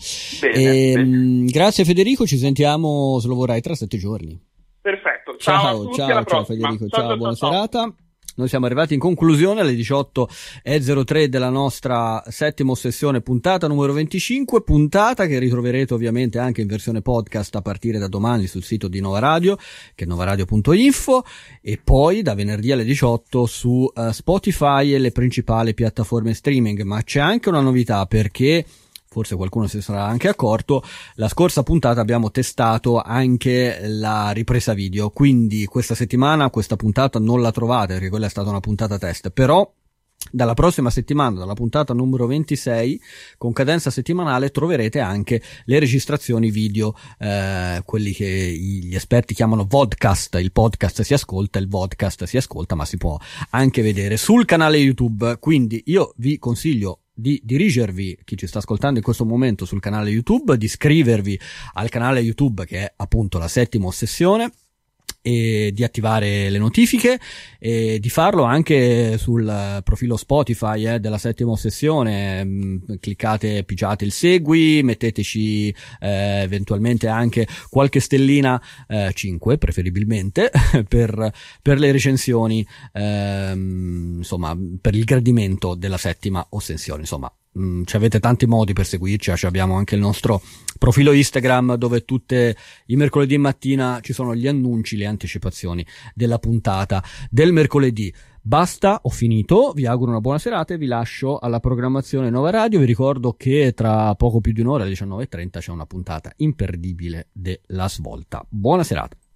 Bene. Grazie Federico, ci sentiamo, se lo vorrai, tra 7 giorni. Perfetto, ciao a tutti, alla prossima. Federico, ciao, buona serata. Noi siamo arrivati in conclusione alle 18:03 della nostra settima sessione, puntata numero 25, puntata che ritroverete ovviamente anche in versione podcast a partire da domani sul sito di Nova Radio, che è novaradio.info, e poi da venerdì alle 18 su Spotify e le principali piattaforme streaming. Ma c'è anche una novità, perché forse qualcuno si sarà anche accorto, la scorsa puntata abbiamo testato anche la ripresa video, quindi questa settimana questa puntata non la trovate, perché quella è stata una puntata test, però dalla prossima settimana, dalla puntata numero 26, con cadenza settimanale, troverete anche le registrazioni video, quelli che gli esperti chiamano vodcast. Il podcast si ascolta, il vodcast si ascolta, ma si può anche vedere sul canale YouTube. Quindi io vi consiglio di dirigervi, chi ci sta ascoltando in questo momento, sul canale YouTube, di iscrivervi al canale YouTube, che è appunto la settima ossessione, e di attivare le notifiche, e di farlo anche sul profilo Spotify della settima ossessione. Cliccate, pigiate il segui, metteteci eventualmente anche qualche stellina, 5 preferibilmente, per le recensioni, insomma, per il gradimento della settima ossessione. Insomma, avete tanti modi per seguirci, abbiamo anche il nostro profilo Instagram, dove tutte i mercoledì mattina ci sono gli annunci, le anticipazioni della puntata del mercoledì. Basta, ho finito, vi auguro una buona serata e vi lascio alla programmazione Nova Radio. Vi ricordo che tra poco più di un'ora, alle 19:30, c'è una puntata imperdibile della Svolta. Buona serata.